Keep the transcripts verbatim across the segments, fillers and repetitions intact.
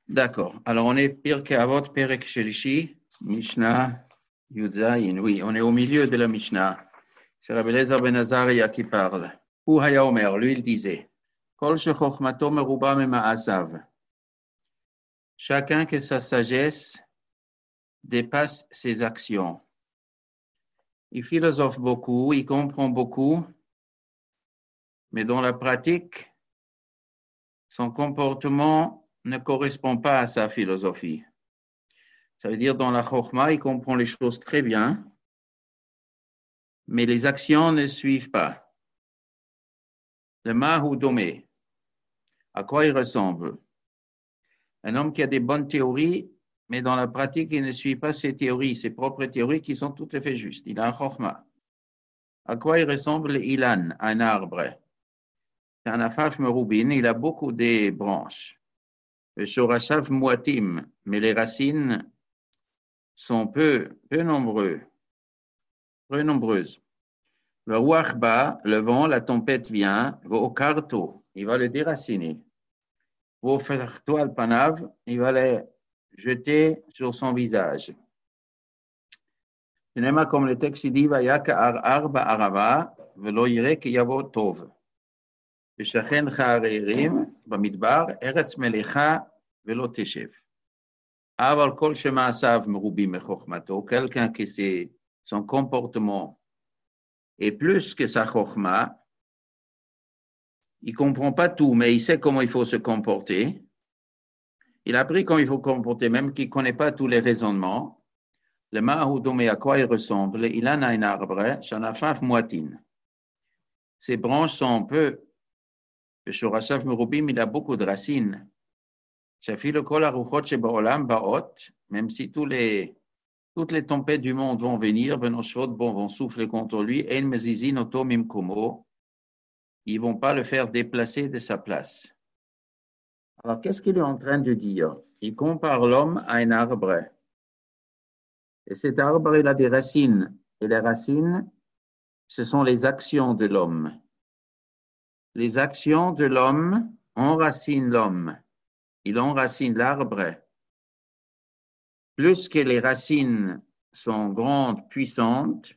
D'accord. Alors, on est Pirkei Avot, Perek Shelishi, Mishnah, Yud Zayin. Oui, on est au milieu de la Mishnah. C'est Rabbi Eliezer ben Azaria qui parle. Hu haya omer, lui, il disait, Kol shechochmato meruba mema'asav. Chacun que sa sagesse dépasse ses actions. Il philosophe beaucoup, il comprend beaucoup, mais dans la pratique, son comportement ne correspond pas à sa philosophie. Ça veut dire, dans la chokhma, il comprend les choses très bien, mais les actions ne suivent pas. Le mahu domé, à quoi il ressemble? Un homme qui a des bonnes théories, mais dans la pratique, il ne suit pas ses théories, ses propres théories qui sont tout à fait justes. Il a un chokhma. À quoi il ressemble l'ilan, un arbre? C'est un afaf merubin, il a beaucoup de branches. Le shorashav muatim, mais les racines sont peu, peu nombreux, peu nombreuses. Le ruach ba, le vent, la tempête vient, au karto, il va le déraciner. Au ferto al panav, il va le jeter sur son visage. Ce n'est pas comme le texte dit, Vayaka ar arba arava, velo yirek yavo tov. V'shachen cha'arerim, bamidbar, eretz melecha, velo teshev. Aval kol shema'asav merubim mechochmato, quelqu'un qui c'est son comportement est plus que sa chokhma, il ne comprend pas tout, mais il sait comment il faut se comporter. Il a appris comment il faut se comporter, même qu'il ne connaît pas tous les raisonnements. Le ma'ahudomé, à quoi il ressemble? Il en a un arbre, shanafaf muatin. Ses branches sont un peu, le shorashav merubim, il a beaucoup de racines. Shafilo kol aruchot shebaolam baot, même si tous les, toutes les tempêtes du monde vont venir, venoshvot bon, vont souffler contre lui, en mezizin oto mimkomo, ils ne vont pas le faire déplacer de sa place. Alors, qu'est-ce qu'il est en train de dire? Il compare l'homme à un arbre. Et cet arbre, il a des racines. Et les racines, ce sont les actions de l'homme. Les actions de l'homme enracinent l'homme. Il enracine l'arbre. Plus que les racines sont grandes, puissantes,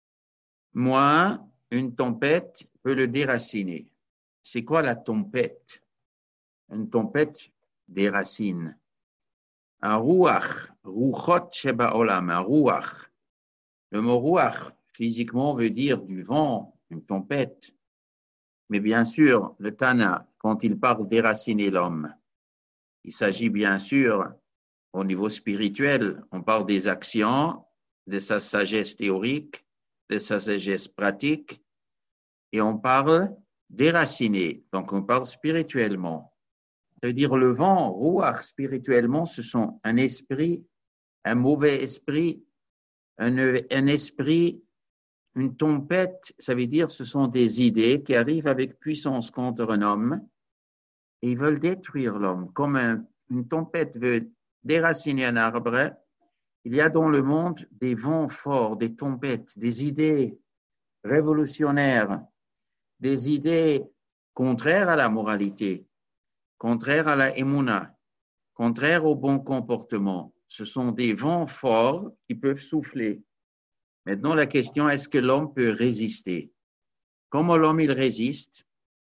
moins une tempête peut le déraciner. C'est quoi la tempête? Une tempête des racines. Un ruach, ruchot sheba olam, un ruach. Le mot ruach, physiquement, veut dire du vent, une tempête. Mais bien sûr, le Tana, quand il parle déraciner l'homme, il s'agit bien sûr, au niveau spirituel, on parle des actions, de sa sagesse théorique, de sa sagesse pratique, et on parle déraciner, donc on parle spirituellement. Ça veut dire le vent, ruach, spirituellement, ce sont un esprit, un mauvais esprit, un, un esprit, une tempête, ça veut dire ce sont des idées qui arrivent avec puissance contre un homme et ils veulent détruire l'homme. Comme un, une tempête veut déraciner un arbre, il y a dans le monde des vents forts, des tempêtes, des idées révolutionnaires, des idées contraires à la moralité, contraires à la émouna, contraires au bon comportement. Ce sont des vents forts qui peuvent souffler. Maintenant, la question, est-ce que l'homme peut résister? Comment l'homme, il résiste?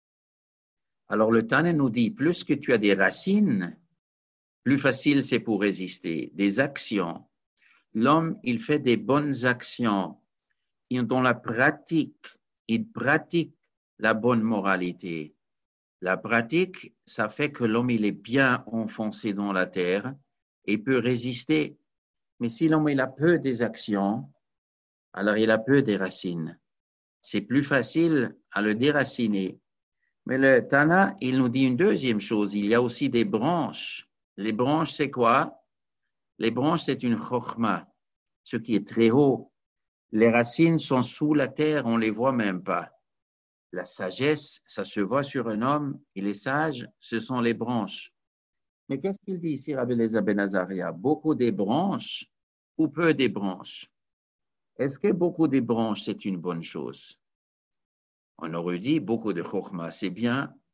Alors, le Tane nous dit, plus que tu as des racines, plus facile c'est pour résister. Des actions. L'homme, il fait des bonnes actions. Et dans la pratique, il pratique la bonne moralité. La pratique, ça fait que l'homme, il est bien enfoncé dans la terre et peut résister. Mais si l'homme, il a peu des actions, alors il a peu des racines. C'est plus facile à le déraciner. Mais le Tana, il nous dit une deuxième chose. Il y a aussi des branches. Les branches, c'est quoi? Les branches, c'est une chokhma, ce qui est très haut. Les racines sont sous la terre, on ne les voit même pas. La sagesse, ça se voit sur un homme, et les sages, ce sont les branches. Mais qu'est-ce qu'il dit ici, Rabbi Eliezer ben Azaria? Beaucoup des branches ou peu des branches? Est-ce que beaucoup des branches, c'est une bonne chose? On aurait dit beaucoup de chokhma, c'est bien,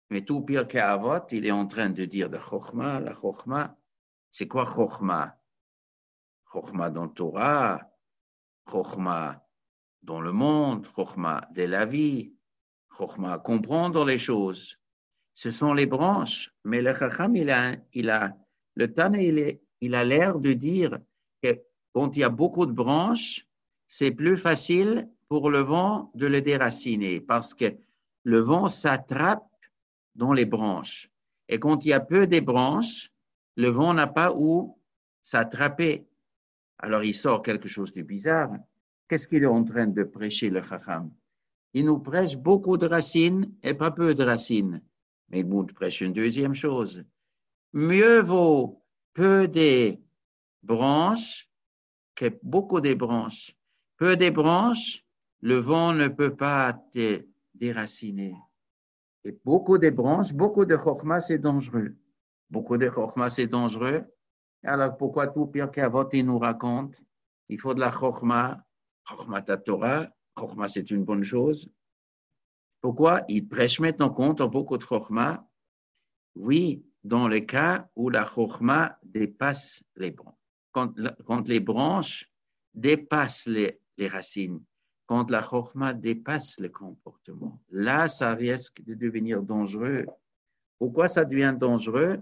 Mais tout pire qu'Avot, il est en train de dire de Chokhmah, la Chokhmah. C'est quoi Chokhmah? Chokhmah dans le Torah, Chokhmah dans le monde, Chokhmah de la vie, Chokhmah comprendre les choses. Ce sont les branches. Mais le Chacham, il a, il a, le Tana, il, est, il a l'air de dire que quand il y a beaucoup de branches, c'est plus facile pour le vent de le déraciner parce que le vent s'attrape dans les branches. Et quand il y a peu de branches, le vent n'a pas où s'attraper. Alors il sort quelque chose de bizarre. Qu'est-ce qu'il est en train de prêcher, le Chacham? Il nous prêche beaucoup de racines et pas peu de racines. Mais il nous prêche une deuxième chose. Mieux vaut peu de branches que beaucoup de branches. Peu de branches, le vent ne peut pas te déraciner. Et beaucoup de branches, beaucoup de chokhmah, c'est dangereux. Beaucoup de chokhmah, c'est dangereux. Alors pourquoi tout pire qu'Avot, il nous raconte? Il faut de la chokhmah, chokhmah ta Torah, chokhmah c'est une bonne chose. Pourquoi? Il prêche maintenant contre beaucoup de chokhmah. Oui, dans le cas où la chokhmah dépasse les branches. Quand, quand les branches dépassent les, les racines, quand la chokhmah dépasse le comportement, là, ça risque de devenir dangereux. Pourquoi ça devient dangereux?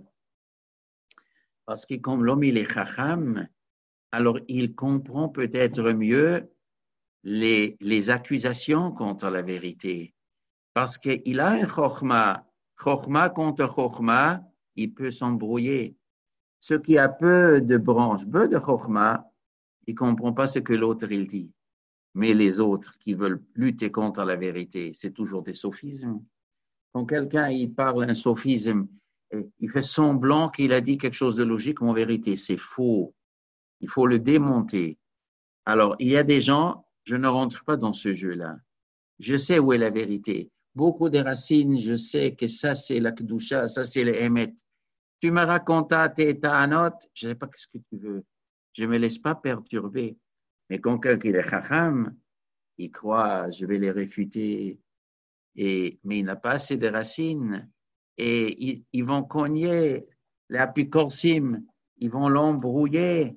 Parce que comme l'homme, il est chacham, alors il comprend peut-être mieux les, les accusations contre la vérité. Parce qu'il a un chokhmah, chokhmah contre chokhmah, il peut s'embrouiller. Ce qui a peu de branches, peu de chokhmah, il ne comprend pas ce que l'autre il dit. Mais les autres qui veulent lutter contre la vérité, c'est toujours des sophismes. Quand quelqu'un il parle un sophisme, il fait semblant qu'il a dit quelque chose de logique, mais en vérité, c'est faux. Il faut le démonter. Alors, il y a des gens, je ne rentre pas dans ce jeu-là. Je sais où est la vérité. Beaucoup de racines, je sais que ça, c'est la Kedusha, ça, c'est le Emet. Tu me racontes tes ta'anot, je ne sais pas ce que tu veux. Je ne me laisse pas perturber. Mais quand quelqu'un est chacham, il croit, je vais les réfuter, et, mais il n'a pas assez de racines. Et ils, ils vont cogner l'apicorsim, ils vont l'embrouiller.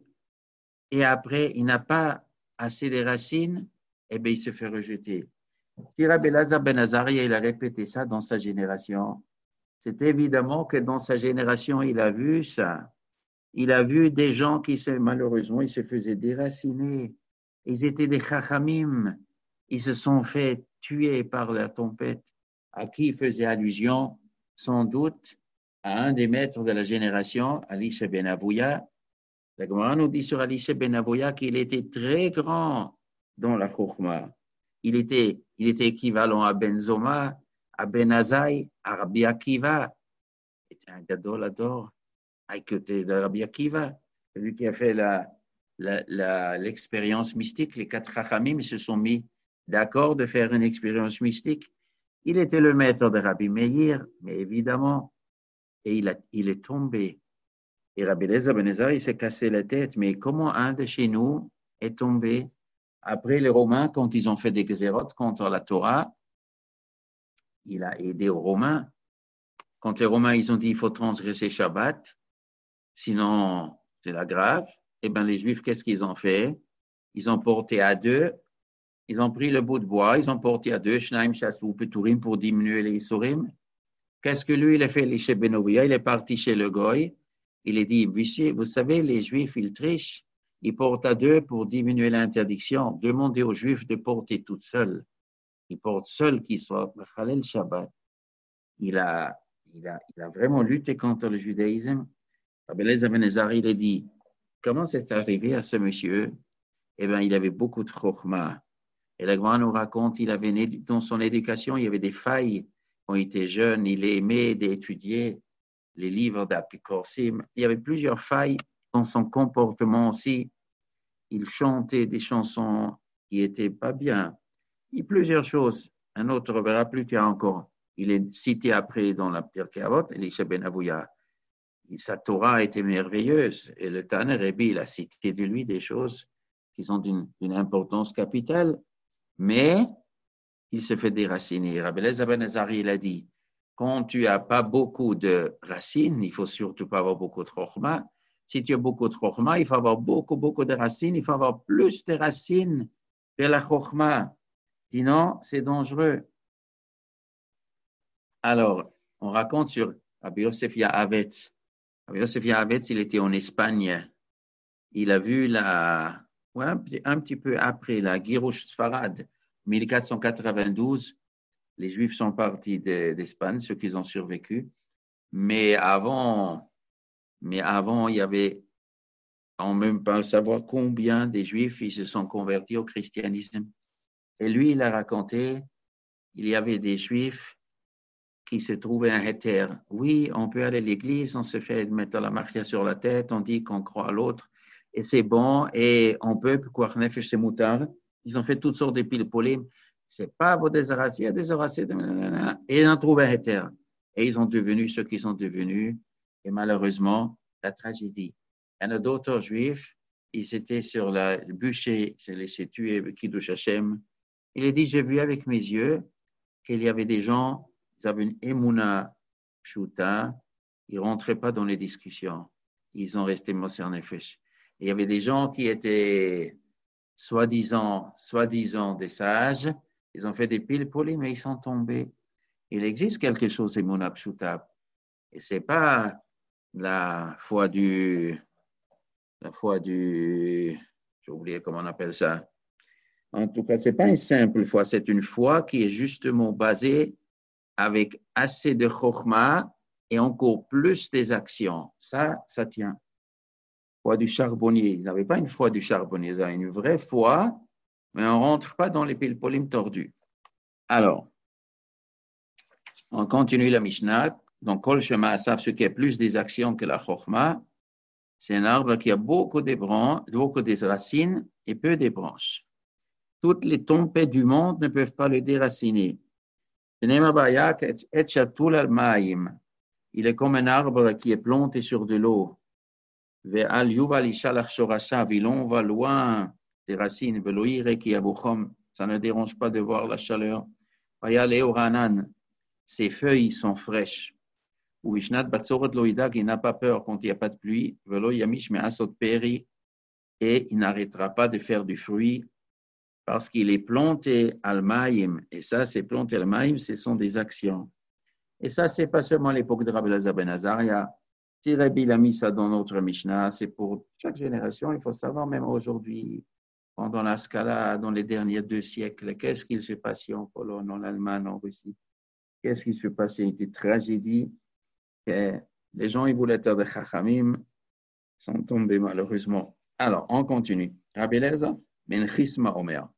Et après, il n'a pas assez de racines, et bien il se fait rejeter. Si Rabbi Elazar ben Azariah, il a répété ça dans sa génération, c'est évidemment que dans sa génération, il a vu ça. Il a vu des gens qui, se, malheureusement, ils se faisaient déraciner. Ils étaient des chachamim. Ils se sont fait tuer par la tempête. À qui il faisait allusion? Sans doute à un des maîtres de la génération, Elisha ben Avouya. La Gemara nous dit sur Elisha ben Avouya qu'il était très grand dans la Chokhmah. Il était, il était équivalent à Ben Zoma, à Ben Azaï, à Rabbi Akiva. C'était un gadol ador, à côté de Rabbi Akiva, celui qui a fait la, la, la, l'expérience mystique. Les quatre Chachamim se sont mis d'accord de faire une expérience mystique. Il était le maître de Rabbi Meir, mais évidemment, et il, a, il est tombé. Et Rabbi Elazar ben Ezra, il s'est cassé la tête. Mais comment un de chez nous est tombé? Après les Romains, quand ils ont fait des xérotes contre la Torah, il a aidé aux Romains. Quand les Romains, ils ont dit, il faut transgresser Shabbat, sinon c'est la grave. Eh bien, les Juifs, qu'est-ce qu'ils ont fait? Ils ont porté à deux, ils ont pris le bout de bois, ils ont porté à deux, Shnaim, Chassou, Peturim, pour diminuer les Isurim. Qu'est-ce que lui, il a fait, l'Ishe Benovia? Il est parti chez le Goy. Il a dit, vous savez, les Juifs, ils trichent. Ils portent à deux pour diminuer l'interdiction. Demandez aux Juifs de porter tout seuls. Ils portent seuls qu'ils soient Khalel Shabbat. Il a, il, a, il a vraiment lutté contre le judaïsme. Rabbi Elazar ben Ezra, il a dit, comment c'est arrivé à ce monsieur? Eh bien, il avait beaucoup de chokhmah. Et la Gemara nous raconte, il avait, dans son éducation, il y avait des failles. Quand il était jeune, il aimait d'étudier les livres d'Apikorsim. Il y avait plusieurs failles dans son comportement aussi. Il chantait des chansons qui n'étaient pas bien. Il y a plusieurs choses. Un autre verra plus tard encore. Il est cité après dans la Pirkei Avot, Elisha ben Avouya. Sa Torah était merveilleuse. Et le Tana Rebbe, il a cité de lui des choses qui sont d'une, d'une importance capitale. Mais il se fait déraciner. Rabbi Elazar ben Azari, il a dit, quand tu n'as pas beaucoup de racines, il ne faut surtout pas avoir beaucoup de chokhmah. Si tu as beaucoup de chokhmah, il faut avoir beaucoup, beaucoup de racines. Il faut avoir plus de racines de la chokhmah. Sinon, c'est dangereux. Alors, on raconte sur Rabbi Yosef Yaavetz. Rabbi Yosef Yaavetz, il était en Espagne. Il a vu la, ouais, un, un petit peu après la Girouche Sfarad, mille quatre cent quatre-vingt-douze. Les Juifs sont partis de, d'Espagne, ceux qui ont survécu. Mais avant, mais avant, il y avait, on ne peut même pas savoir combien des Juifs ils se sont convertis au christianisme. Et lui, il a raconté, il y avait des Juifs qui se trouvaient un héter. Oui, on peut aller à l'église, on se fait mettre la marque sur la tête, on dit qu'on croit à l'autre, et c'est bon, et on peut, quoi, nefesh c'est moutard. Ils ont fait toutes sortes de piles polémiques. C'est pas vos désaracés, désaracés, et ils ont trouvé un héter. Et ils sont devenus ce qu'ils sont devenus, et malheureusement, la tragédie. Il y en a d'autres juifs, ils étaient sur la, le bûcher, ils se laissaient tuer, Kiddush Hashem. Il a dit, j'ai vu avec mes yeux qu'il y avait des gens, ils avaient une émouna pshuta, ils ne rentraient pas dans les discussions. Ils ont resté Moser Nefesh. Il y avait des gens qui étaient soi-disant, soi-disant des sages, ils ont fait des piles polies, mais ils sont tombés. Il existe quelque chose, émouna pshuta. Et ce n'est pas la foi du, la foi du, j'ai oublié comment on appelle ça. En tout cas, ce n'est pas une simple foi, c'est une foi qui est justement basée avec assez de chokhmah et encore plus des actions. Ça, ça tient. Foi du charbonnier. Ils n'avaient pas une foi du charbonnier, ils avaient une vraie foi, mais on ne rentre pas dans les pilpolim tordus. Alors, on continue la Mishnah. Donc, Kol Shema Asaf, ce qui est plus des actions que la chokhmah, c'est un arbre qui a beaucoup de branches, beaucoup de racines et peu de branches. Toutes les tempêtes du monde ne peuvent pas le déraciner. Il est comme un arbre qui est planté sur de l'eau. Il va loin des racines. Ça ne dérange pas de voir la chaleur. Ses feuilles sont fraîches. Il n'a pas peur quand il n'y a pas de pluie. Et il n'arrêtera pas de faire du fruit parce qu'il est planté al-maïm. Et ça, c'est planté al-maïm, ce sont des actions. Et ça, c'est pas seulement à l'époque de Rabbi Elazar ben Azaria. Si Rabbi l'a mis ça dans notre Mishnah, c'est pour chaque génération. Il faut savoir, même aujourd'hui, pendant la Scala, dans les derniers deux siècles, qu'est-ce qu'il se passait en Pologne, en Allemagne, en Russie? Qu'est-ce qui se passait? Des tragédies. Et les gens, ils voulaient être des chachamim, sont tombés malheureusement. Alors, on continue. Rabbi Elazar ben Chisma Omer.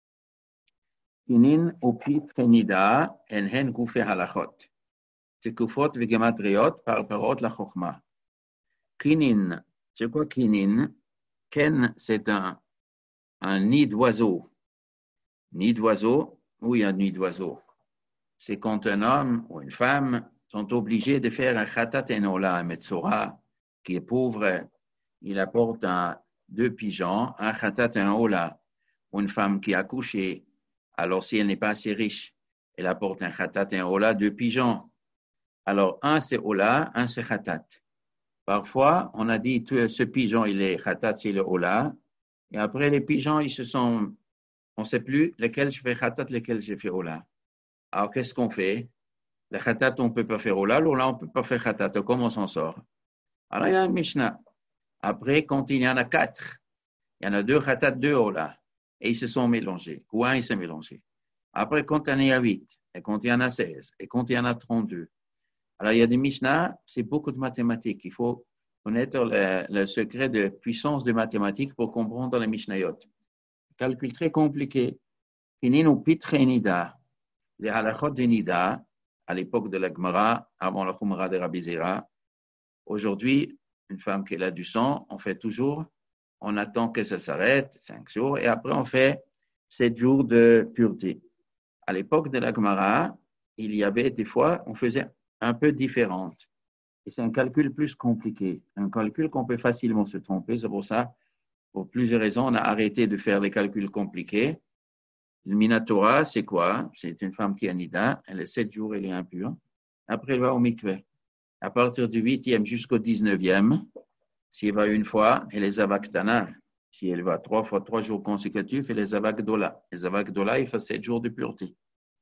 Kinin upit kenida en hen goufe halachot. Tekufot vegematriot par parot la chokhmah. Kinin, c'est quoi kinin? Ken, c'est un, un nid d'oiseau. Nid d'oiseau, où il y a un nid d'oiseau? C'est quand un homme ou une femme sont obligés de faire un khatat enola, un metzora, qui est pauvre, il apporte un, deux pigeons, un khatat enola, ou une femme qui a accouché. Alors, si elle n'est pas assez riche, elle apporte un khatat et un ola, deux pigeons. Alors, un c'est ola, un c'est khatat. Parfois, on a dit que ce pigeon, il est khatat, c'est le ola. Et après, les pigeons, ils se sont, on ne sait plus lequel je fais khatat, lequel je fais ola. Alors, qu'est-ce qu'on fait? Le khatat, on ne peut pas faire ola, l'ola, on ne peut pas faire khatat. Comment on s'en sort? Alors, il y a une Mishnah. Après, quand il y en a quatre, il y en a deux khatat, deux ola. Et ils se sont mélangés. Ou un, il s'est mélangé. Après, quand il y en a huit, et quand il y en a seize, et quand il y en a trente-deux. Alors, il y a des Mishnah, c'est beaucoup de mathématiques. Il faut connaître le, le secret de puissance de mathématiques pour comprendre les Mishnayot. Calcul très compliqué. Ininu pitre nida. Les halachot de nida, à l'époque de la Gemara, avant la Khumra de Rabbi Zera. Aujourd'hui, une femme qui a du sang, on fait toujours on attend que ça s'arrête, cinq jours, et après on fait sept jours de pureté. À l'époque de la Gemara, il y avait des fois, on faisait un peu différente. Et c'est un calcul plus compliqué, un calcul qu'on peut facilement se tromper. C'est pour ça, pour plusieurs raisons, on a arrêté de faire les calculs compliqués. Le Minatora, c'est quoi? C'est une femme qui est nida, elle est sept jours, elle est impure. Après, elle va au mikveh. À partir du huitième jusqu'au dix-neuvième, s'il va une fois, et les avaktana, si elle va trois fois, trois jours consécutifs, et les avakdola. Les avakdola, il faut sept jours de pureté.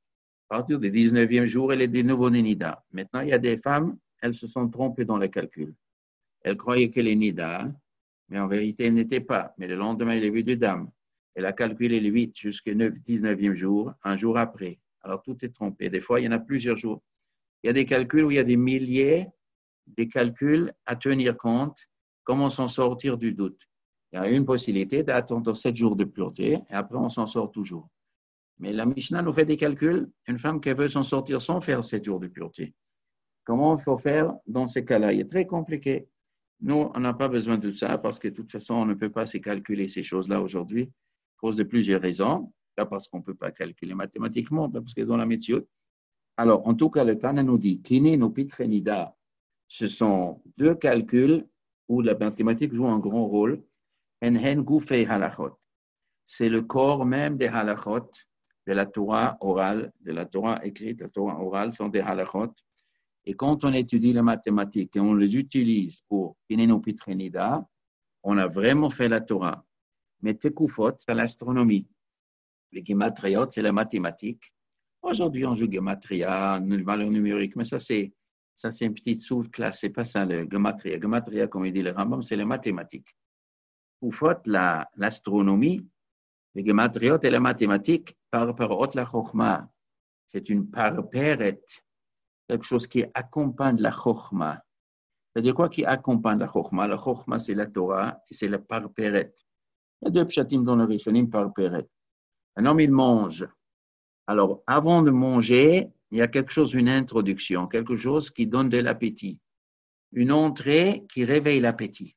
À partir du dix-neuvième jour, elle est de nouveau nida. Maintenant, il y a des femmes, elles se sont trompées dans le calcul. Elles croyaient qu'elle est nida, mais en vérité, elle n'était pas. Mais le lendemain, elle est vue de dame. Elle a calculé le huit jusqu'au dix-neuvième jour, un jour après. Alors, tout est trompé. Des fois, il y en a plusieurs jours. Il y a des calculs où il y a des milliers de calculs à tenir compte. Comment s'en sortir du doute? Il y a une possibilité d'attendre sept jours de pureté et après, on s'en sort toujours. Mais la Mishnah nous fait des calculs. Une femme qui veut s'en sortir sans faire sept jours de pureté. Comment il faut faire dans ces cas-là? Il est très compliqué. Nous, on n'a pas besoin de ça parce que de toute façon, on ne peut pas se calculer ces choses-là aujourd'hui à cause de plusieurs raisons. Pas parce qu'on ne peut pas calculer mathématiquement, pas parce que dans la méthode. Alors, en tout cas, le Tana nous dit Kine no pitrenida. Ce sont deux calculs où la mathématique joue un grand rôle. Enhen gufei halachot. C'est le corps même des halachot, de la Torah orale, de la Torah écrite, la Torah orale sont des halachot. Et quand on étudie les mathématiques et on les utilise pour Kinenu Pitrenida, on a vraiment fait la Torah. Mais Tekufot, c'est l'astronomie. Les Gematriot, c'est la mathématique. Aujourd'hui, on joue Gematria, une valeur numérique, mais ça, c'est, ça, c'est une petite sous-classe. C'est pas ça, le Gematria. Gematria, comme il dit le Rambam, c'est les mathématiques. Tekufot, la, l'astronomie, les Gematriot et la mathématique, par parot la Chochma. C'est une parperet. Quelque chose qui accompagne la chokhma. C'est-à-dire quoi qui accompagne la chokhma? La chokhma, c'est la Torah et c'est la parperet. Il y a deux pshatim dans le Rishonim parperet. Un homme, il mange. Alors, avant de manger, il y a quelque chose, une introduction, quelque chose qui donne de l'appétit. Une entrée qui réveille l'appétit.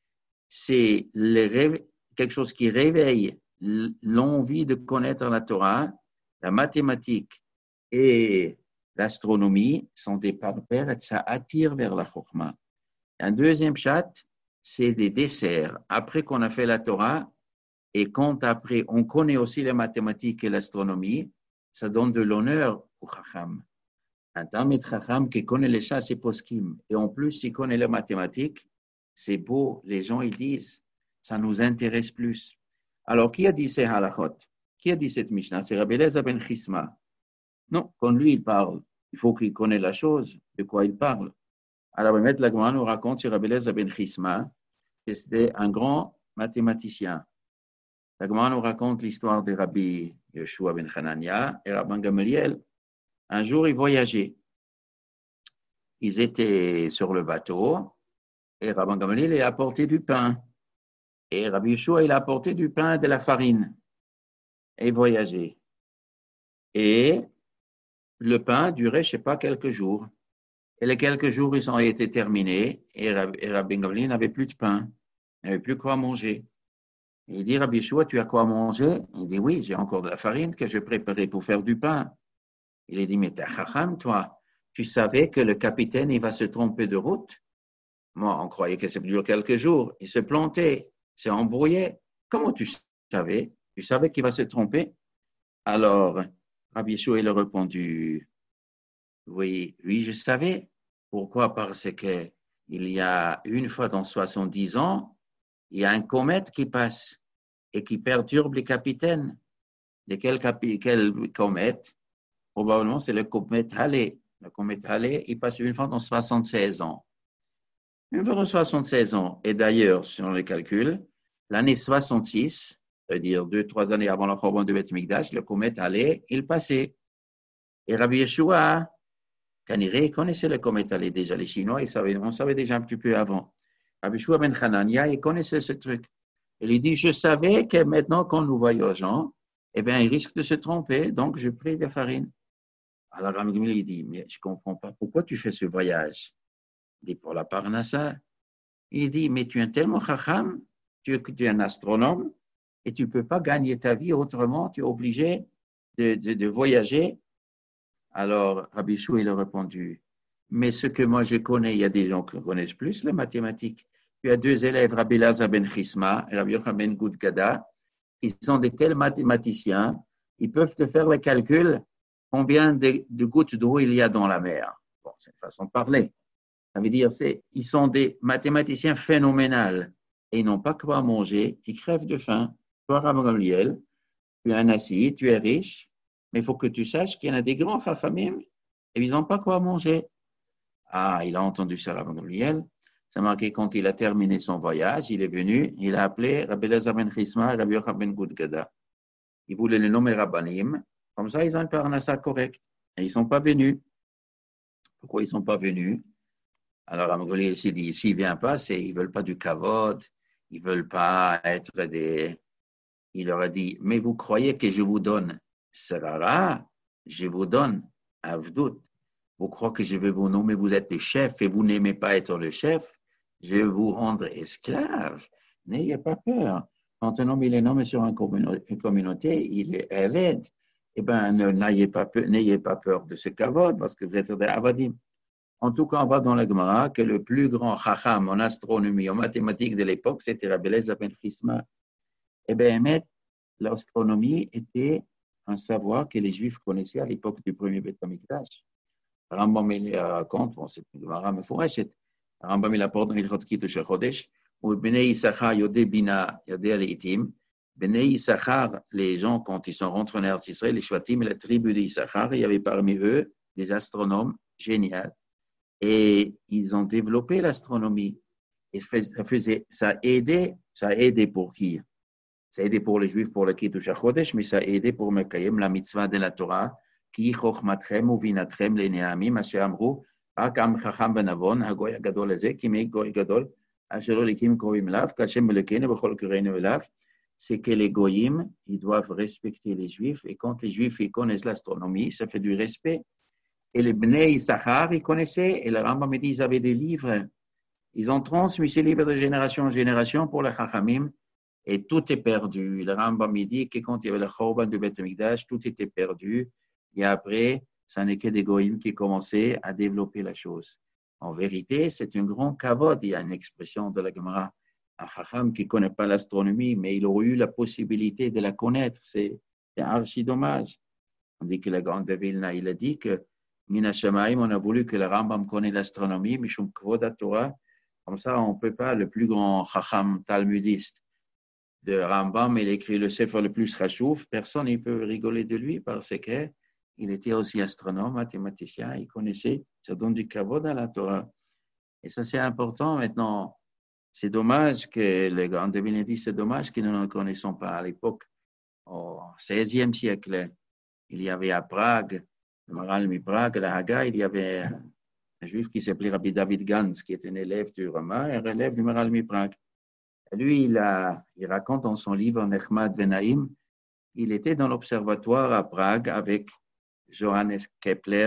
C'est le réve... quelque chose qui réveille l'envie de connaître la Torah, la mathématique et l'astronomie sont des parpères et ça attire vers la chokhma. Un deuxième chat, c'est des desserts. Après qu'on a fait la Torah et quand après on connaît aussi les mathématiques et l'astronomie, ça donne de l'honneur au chacham. Un tamid chacham qui connaît les chats, c'est poskim. Et en plus, s'il connaît les mathématiques, c'est beau. Les gens, ils disent, ça nous intéresse plus. Alors, qui a dit ces halachot? Qui a dit cette Mishnah? C'est Rabbi Eliezer ben Chisma. Non, quand lui, il parle, il faut qu'il connaisse la chose, de quoi il parle. Alors, M. la Gemara nous raconte sur Rabbi Eliezer ben Chisma, que c'était un grand mathématicien. La Gemara nous raconte l'histoire de Rabbi Yeshua ben Hanania et Rabban Gamaliel. Un jour, ils voyageaient. Ils étaient sur le bateau et Rabban Gamaliel, il a apporté du pain. Et Rabbi Yeshua, il a apporté du pain et de la farine. Et ils voyageaient. Et le pain durait, je ne sais pas, quelques jours. Et les quelques jours, ils ont été terminés et Rabbi Gamaliel n'avait plus de pain. Il n'avait plus quoi manger. Et il dit, Rabbi Yeshua, tu as quoi manger? Il dit, oui, j'ai encore de la farine que je préparais pour faire du pain. Il a dit, mais t'es chacham, toi. Tu savais que le capitaine, il va se tromper de route? Moi, on croyait que ça dure quelques jours. Il se plantait, s'est embrouillé. Comment tu savais? Tu savais qu'il va se tromper? Alors, Rabbi Yeshua, il a répondu, oui, oui, je savais. Pourquoi? Parce que il y a une fois dans soixante-dix ans, il y a un comète qui passe et qui perturbe les capitaines. De quel, capi- quel comète? Probablement, c'est le comète Halley. Le comète Halley, il passe une fois dans soixante-seize ans. Une fois dans soixante-seize ans. Et d'ailleurs, selon les calculs, l'année soixante-six, c'est-à-dire deux, trois années avant la Chorban de Beth Mikdash, le comète Halley, il passait. Et Rabbi Yeshua, Kaniré connaissait le comète Halley déjà. Les Chinois, ils savaient, on savait déjà un petit peu avant. Rabbi Yeshua ben Hanania, il connaissait ce truc. Il dit, je savais que maintenant, quand nous voyageons, eh bien, il risque de se tromper, donc je prie de farine. Alors, Rabbi Gamliel, il dit, mais je ne comprends pas, pourquoi tu fais ce voyage? Il dit, pour la Parnassa. Il dit, mais tu es tellement chacham, tu, tu es un astronome, et tu ne peux pas gagner ta vie autrement, tu es obligé de, de, de voyager. Alors, Rabbi Yeshua, il a répondu, mais ce que moi je connais, il y a des gens qui connaissent plus les mathématiques. Tu as deux élèves, Rabbi Eliezer ben Chisma et Rabbi Yochanan ben Gudgada, ils sont des tels mathématiciens, ils peuvent te faire le calcul combien de, de gouttes d'eau il y a dans la mer. Bon, c'est une façon de parler. Ça veut dire, c'est, ils sont des mathématiciens phénoménaux et ils n'ont pas quoi manger, ils crèvent de faim. Toi, Rabbi Gamliel, tu es un assis, tu es riche, mais il faut que tu saches qu'il y en a des grands chachamim et ils n'ont pas quoi manger. Ah, il a entendu ça, Rabbi Gamliel. Ça marqué quand il a terminé son voyage, il est venu, il a appelé Rabbi Elazar ben Chisma et Rabbi Yochanan ben Gudgada. Il voulait les nommer Rabbanim, comme ça ils ont une parnassa correcte. Et ils ne sont pas venus. Pourquoi ils ne sont pas venus? Alors Rabbi Gamliel s'est dit, s'ils ne viennent pas, c'est ils ne veulent pas du kavod, ils ne veulent pas être des... Il leur a dit, mais vous croyez que je vous donne Sarara, je vous donne Avdout. Vous croyez que je vais vous nommer, vous êtes le chef et vous n'aimez pas être le chef? Je vais vous rendre esclave. N'ayez pas peur. Quand un homme il est nommé sur une communauté, il est Eved. Eh bien, n'ayez pas peur, n'ayez pas peur de ce kavod parce que vous êtes des Avadim. En tout cas, on voit dans la Gemara que le plus grand chacham en astronomie, en mathématiques de l'époque, c'était Rabbi Elazar ben Chisma. Eh bien, l'astronomie était un savoir que les Juifs connaissaient à l'époque du premier Beth Amikdash. Rambam il raconte, bon, c'est une Gemara mefourachet. Rambam il apporte dans Hilchot Kiddush HaChodesh, où Bnei Yissachar Yodé Bina Yodé Aleitim. Bnei Yissachar, les gens, quand ils sont rentrés en Eretz Israël, les Shvatim, la tribu de Yissachar, il y avait parmi eux des astronomes géniaux. Et ils ont développé l'astronomie. Et faisait, ça a aidé, ça a aidé pour qui? Ça a aidé pour les Juifs pour le Kiddush HaChodesh, mais ça a aidé pour Mekayem, la mitzvah de la Torah, qui chochmatrem ou vinatrem les neamim, asher amru, רק עם חכם ונבון, הגוי הגדול הזה, כי מי גוי גדול, אשר לא ליקים קרובים אליו, כהשם מלכנו בכל קראנו אליו, c'est que les goyim, ils doivent respecter les Juifs, et quand les Juifs ils connaissent l'astronomie, ça fait du respect. Et les Bnei Yissachar, ils connaissaient, et le Rambam dit, ils avaient des livres, ils ont transmis ces livres de génération en génération pour les Chachamim, et tout est perdu. Le Rambam dit que quand il y avait le Chorban du Beth Amikdash, tout était perdu, et après, ça n'est que des goïms qui commençaient à développer la chose. En vérité, c'est un grand kavod. Il y a une expression de la Gemara, un chacham qui ne connaît pas l'astronomie, mais il aurait eu la possibilité de la connaître. C'est, c'est archi dommage. On dit que la grande de Vilna, il a dit que Mina Shamaim, on a voulu que le Rambam connaisse l'astronomie, Mishum Kvod Torah. Comme ça, on ne peut pas, le plus grand chacham talmudiste de Rambam, il écrit le sefer le plus rachouf, personne ne peut rigoler de lui parce que il était aussi astronome, mathématicien, il connaissait, ça donne du kavod à la Torah. Et ça, c'est important maintenant. C'est dommage que les grands devinaient dit, c'est dommage que nous ne le connaissons pas à l'époque. Au seizième siècle, il y avait à Prague, le Maral mi Prague, la Haga, il y avait un juif qui s'appelait Rabbi David Gans, qui était un élève du Rama et un élève du Maral mi Prague. Et lui, il, a, il raconte dans son livre Nechmad Venaim, il était dans l'observatoire à Prague avec Johannes Kepler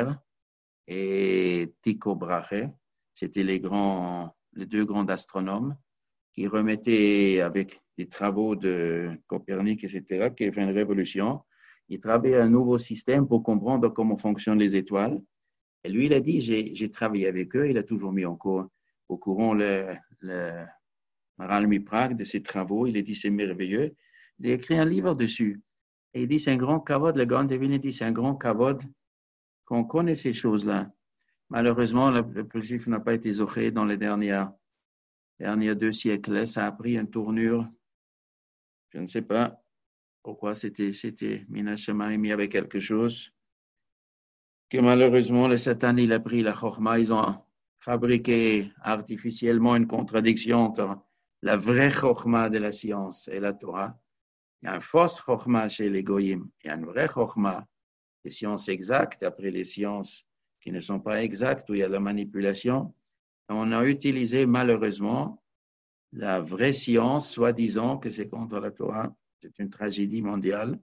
et Tycho Brahe, c'était les, grands, les deux grands astronomes qui remettaient avec des travaux de Copernic, et cetera, qui a fait une révolution. Ils travaillaient un nouveau système pour comprendre comment fonctionnent les étoiles. Et lui, il a dit, j'ai, j'ai travaillé avec eux, il a toujours mis en cours, au courant le, le Maral mi Prague de ses travaux. Il a dit, c'est merveilleux. Il a écrit un livre dessus. Et il dit, c'est un grand kavod, le grand devine dit, c'est un grand kavod qu'on connaît ces choses-là. Malheureusement, le peuple juif n'a pas été zoché dans les dernières, derniers deux siècles. Ça a pris une tournure. Je ne sais pas pourquoi c'était, c'était Mina Shemaim, il y avait quelque chose que malheureusement, le Satan, il a pris la chorma. Ils ont fabriqué artificiellement une contradiction entre la vraie chorma de la science et la Torah. Il y a un fausse chorma chez les goyim. Il y a une vraie chorma des sciences exactes, après les sciences qui ne sont pas exactes, où il y a la manipulation. On a utilisé malheureusement la vraie science, soi-disant que c'est contre la Torah. C'est une tragédie mondiale.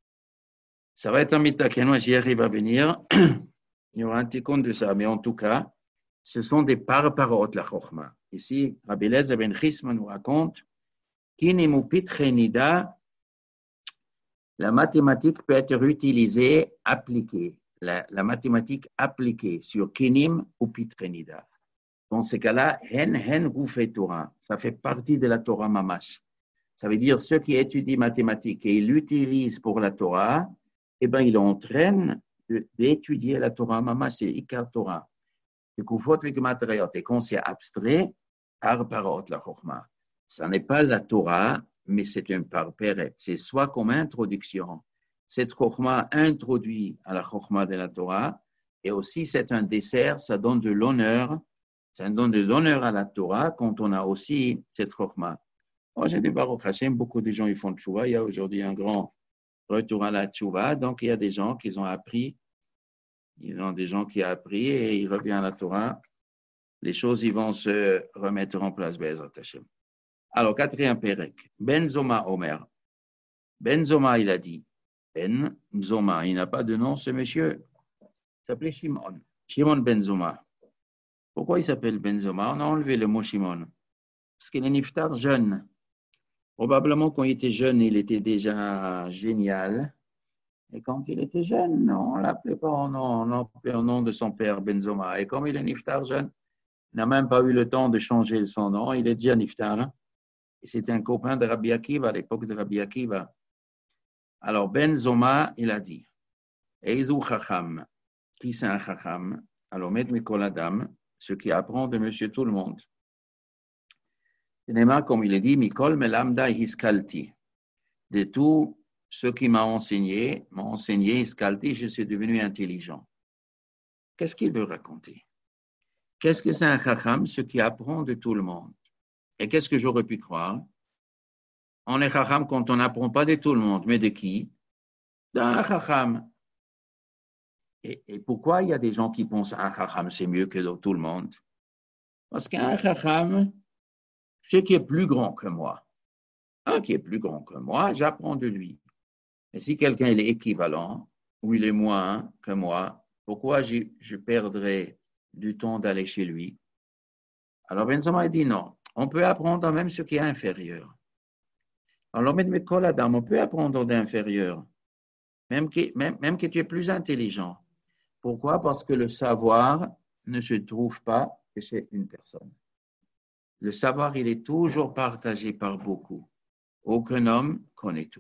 Ça va être un mitakeno, j'y arrive à venir. Il y aura un petit compte de ça, mais en tout cas, ce sont des par-parot, la chorma. Ici, Rabbi Elazar ben Chisma nous raconte Kinimupit Chenida. La mathématique peut être utilisée, appliquée. La, la mathématique appliquée sur Kinim ou Pitrenida. Dans ce cas-là, Hen Hen Roufé Torah. Ça fait partie de la Torah Mamash. Ça veut dire ceux qui étudient mathématiques et ils l'utilisent pour la Torah, eh bien, ils entraînent d'étudier la Torah Mamash, c'est Ikar Torah. Kufot v'gematriot, et quand c'est abstrait, par parot la chokma. Ça n'est pas la Torah, mais c'est un parperet. C'est soit comme introduction. Cette chokma introduit à la chokma de la Torah, et aussi c'est un dessert, ça donne de l'honneur, ça donne de l'honneur à la Torah quand on a aussi cette chokma. Moi, j'ai dit Baruch Hashem, beaucoup de gens ils font tchouva. Il y a aujourd'hui un grand retour à la tchouva, donc il y a des gens qui ont appris, ils ont des gens qui ont appris et ils reviennent à la Torah. Les choses ils vont se remettre en place, Be'ezrat Hashem. Alors, quatrième pérec, Ben Zoma Omer. Ben Zoma, il a dit, Ben Zoma, il n'a pas de nom, ce monsieur. Il s'appelait Shimon. Shimon Ben Zoma. Pourquoi il s'appelle Ben Zoma? On a enlevé le mot Shimon. Parce qu'il est niftar jeune. Probablement, quand il était jeune, il était déjà génial. Et quand il était jeune, on ne l'appelait pas au nom, on l'appelait au nom de son père, Ben Zoma. Et comme il est niftar jeune, il n'a même pas eu le temps de changer son nom. Il est déjà niftar. Et c'était un copain de Rabbi Akiva, à l'époque de Rabbi Akiva. Alors, Ben Zoma, il a dit, Eizu Chacham, qui c'est un Chacham? Alors, Med Mikol Adam, ce qui apprend de Monsieur Tout le Monde. Néma, comme il est dit, Mikol Melamda Hiskalti. De tout ce qui m'a enseigné, m'a enseigné Hiskalti, je suis devenu intelligent. Qu'est-ce qu'il veut raconter? Qu'est-ce que c'est un Chacham? Ce qui apprend de tout le monde. Et qu'est-ce que j'aurais pu croire? On est Chacham quand on n'apprend pas de tout le monde, mais de qui? D'un Chacham. Et, et pourquoi il y a des gens qui pensent qu'un Chacham c'est mieux que tout le monde? Parce qu'un Chacham, c'est qui est plus grand que moi. Un qui est plus grand que moi, j'apprends de lui. Et si quelqu'un il est équivalent, ou il est moins que moi, pourquoi je, je perdrais du temps d'aller chez lui? Alors Ben Zoma dit non. On peut apprendre même ce qui est inférieur. Alors, on peut apprendre d'inférieur, même que, même, même que tu es plus intelligent. Pourquoi? Parce que le savoir ne se trouve pas que chez une personne. Le savoir, il est toujours partagé par beaucoup. Aucun homme connaît tout.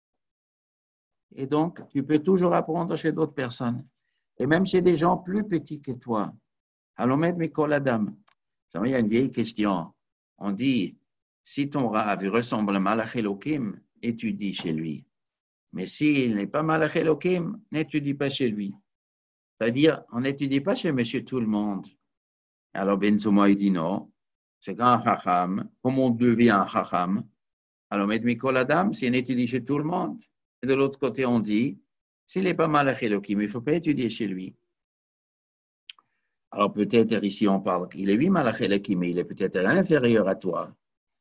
Et donc, tu peux toujours apprendre chez d'autres personnes. Et même chez des gens plus petits que toi. Alors, Mikol Adam, il y a une vieille question. On dit, si ton Rav ressemble à Malach Elohim, étudie chez lui. Mais s'il n'est pas Malach Elohim, n'étudie pas chez lui. C'est-à-dire, on n'étudie pas chez Monsieur Tout le Monde. Alors Ben Zoma, il dit non, c'est qu'un Chacham, comment on devient un Chacham? Alors Med Mikol Adam, c'est on étudie chez tout le monde. Et de l'autre côté, on dit, s'il n'est pas Malach Elohim, il ne faut pas étudier chez lui. Alors peut-être ici on parle qu'il est oui Malach Elohim, mais il est peut-être inférieur à toi.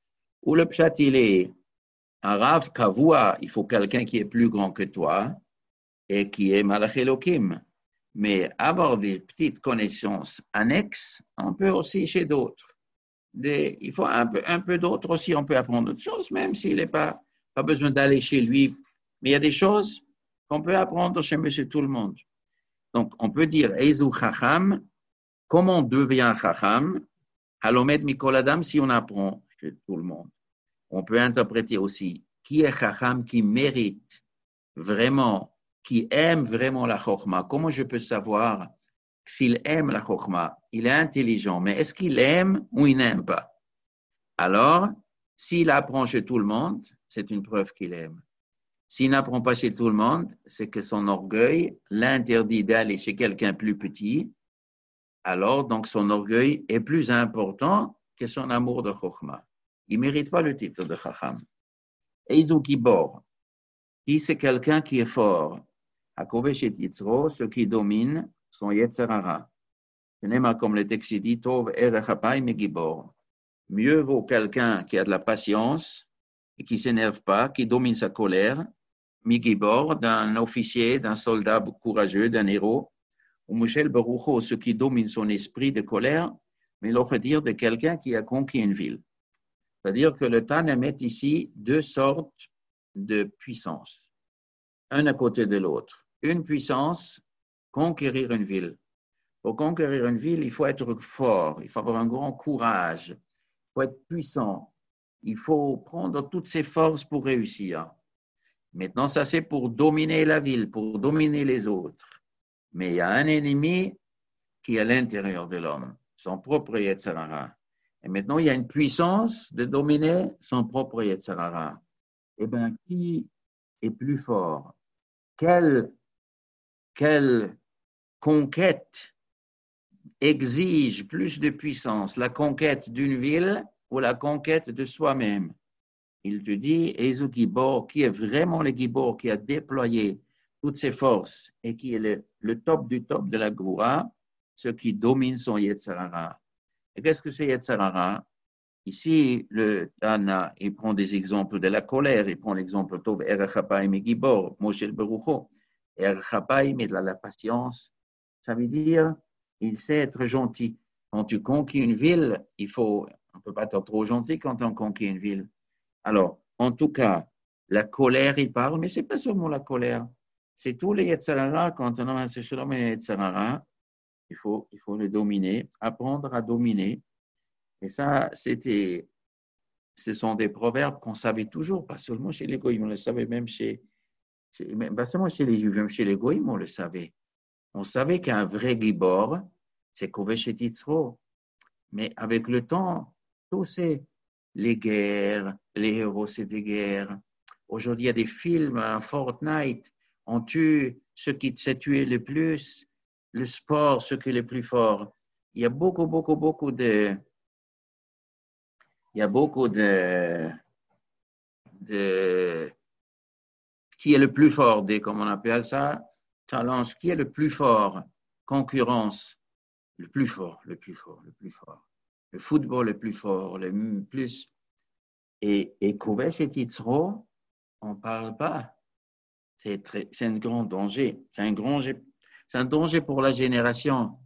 Ou le pshat, il est un Rav Kavua, il faut quelqu'un qui est plus grand que toi et qui est Malach Elohim. Mais avoir des petites connaissances annexes, on peut aussi chez d'autres. Des, il faut un peu, un peu d'autres aussi, on peut apprendre d'autres choses, même s'il n'est pas, pas besoin d'aller chez lui. Mais il y a des choses qu'on peut apprendre chez Monsieur Tout le Monde. Donc, on peut dire, Eizu Chacham, comment on devient Chacham? Halomed Mikol Adam, si on apprend chez tout le monde. On peut interpréter aussi, qui est Chacham qui mérite vraiment, qui aime vraiment la Chokhma? Comment je peux savoir s'il aime la Chokhma? Il est intelligent, mais est-ce qu'il aime ou il n'aime pas? Alors, s'il apprend chez tout le monde, c'est une preuve qu'il aime. S'il n'apprend pas chez tout le monde, c'est que son orgueil l'interdit d'aller chez quelqu'un plus petit. Alors, donc, son orgueil est plus important que son amour de Chokhma. Il ne mérite pas le titre de Chacham. Eizu Gibor, qui c'est quelqu'un qui est fort. Hakovesh et Yitzro, ce qui domine son Yetzer Hara. Comme le texte dit, Tov erech hapayim megibor. Mieux vaut quelqu'un qui a de la patience et qui ne s'énerve pas, qui domine sa colère, migibor, d'un officier, d'un soldat courageux, d'un héros. Ou Michel Barucho, ce qui domine son esprit de colère, mais l'autre dire de quelqu'un qui a conquis une ville. C'est-à-dire que le Tana met ici deux sortes de puissance, un à côté de l'autre. Une puissance, conquérir une ville. Pour conquérir une ville, il faut être fort, il faut avoir un grand courage, il faut être puissant, il faut prendre toutes ses forces pour réussir. Maintenant, ça c'est pour dominer la ville, pour dominer les autres. Mais il y a un ennemi qui est à l'intérieur de l'homme, son propre Yetzer Hara. Et maintenant, il y a une puissance de dominer son propre Yetzer Hara. Eh bien, qui est plus fort? Quelle, quelle conquête exige plus de puissance? La conquête d'une ville ou la conquête de soi-même? Il te dit, Ezu Gibor, qui est vraiment le Gibor, qui a déployé toutes ses forces et qui est le, le top du top de la Goura, ce qui domine son Yetzer Hara. Et qu'est-ce que c'est Yetzer Hara? Ici, le Tana, il prend des exemples de la colère, il prend l'exemple Tov Erechapayim et Gibor, Moshe el Berucho. Erechapayim est de la patience, ça veut dire, il sait être gentil. Quand tu conquis une ville, il faut, on ne peut pas être trop gentil quand on conquit une ville. Alors, en tout cas, la colère, il parle, mais ce n'est pas seulement la colère. C'est tous les Yetzer Hara. Quand on a un Shalom et Yetzer Hara, il faut, il faut le dominer, apprendre à dominer. Et ça, c'était, ce sont des proverbes qu'on savait toujours, pas seulement chez les Goïms, on le savait même chez, chez même, pas seulement chez les Juifs, même chez les Goïms, on le savait. On savait qu'un vrai Gibor, c'est Kovesh et Yitzro. Mais avec le temps, tous ces les guerres, les héros, c'est des guerres. Aujourd'hui, il y a des films, un Fortnite, on tue ceux qui s'est tué le plus, le sport, ceux qui est le plus fort. Il y a beaucoup, beaucoup, beaucoup de... Il y a beaucoup de... de qui est le plus fort, des, comme on appelle ça, challenge, qui est le plus fort, concurrence, le plus fort, le plus fort, le plus fort. Le football le plus fort, le plus. Et, et Kovesh et Yitzro, on ne parle pas. C'est, très, c'est un grand danger. C'est un, grand, c'est un danger pour la génération.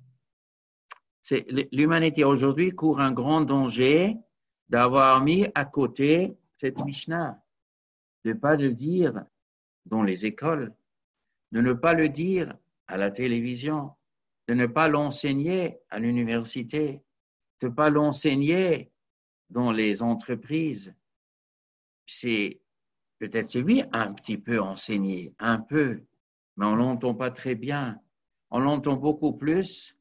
C'est, l'humanité aujourd'hui court un grand danger d'avoir mis à côté cette Mishnah, de ne pas le dire dans les écoles, de ne pas le dire à la télévision, de ne pas l'enseigner à l'université, de ne pas l'enseigner dans les entreprises. C'est peut-être, c'est oui, un petit peu enseigné, un peu, mais on ne l'entend pas très bien. On l'entend beaucoup plus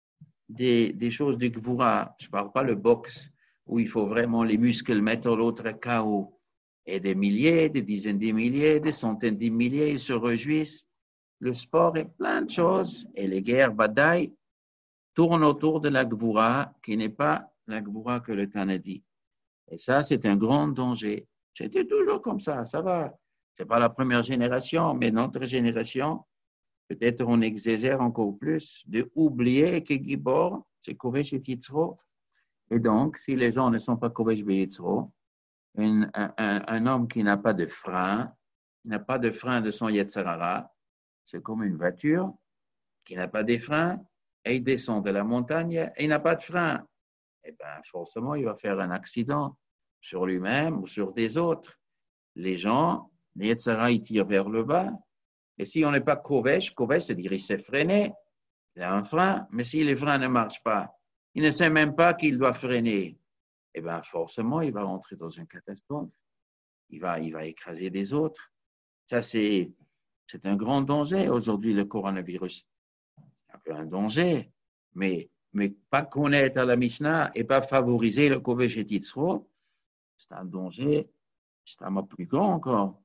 des, des choses du Gvura. Je ne parle pas le boxe, où il faut vraiment les muscles mettre l'autre K O. Et des milliers, des dizaines de milliers, des centaines de milliers, ils se réjouissent. Le sport est plein de choses, et les guerres badaï tournent autour de la Gvura, qui n'est pas la Gvura que le Tana dit. Et ça, c'est un grand danger. C'était toujours comme ça, ça va. Ce n'est pas la première génération, mais notre génération, peut-être on exagère encore plus, de oublier que Gibor, c'est Kovesh et Yitzro. Et donc, si les gens ne sont pas Kovesh et Yitzro, un, un, un homme qui n'a pas de frein, qui n'a pas de frein de son Yetzer Hara, c'est comme une voiture qui n'a pas de frein, et il descend de la montagne et il n'a pas de frein. Eh bien, forcément, il va faire un accident sur lui-même ou sur des autres. Les gens, les Yetzer Hara, ils tirent vers le bas. Et si on n'est pas Kovesh, Kovesh, c'est-à-dire il s'est freiné, il a un frein, mais si les freins ne marchent pas, il ne sait même pas qu'il doit freiner. Eh bien, forcément, il va rentrer dans une catastrophe. Il va, il va écraser des autres. Ça, c'est, c'est un grand danger aujourd'hui, le coronavirus. C'est un peu un danger, mais, mais pas connaître la Mishnah et pas favoriser le Kovesh et Yitzro, c'est un danger, c'est un mot plus grand encore.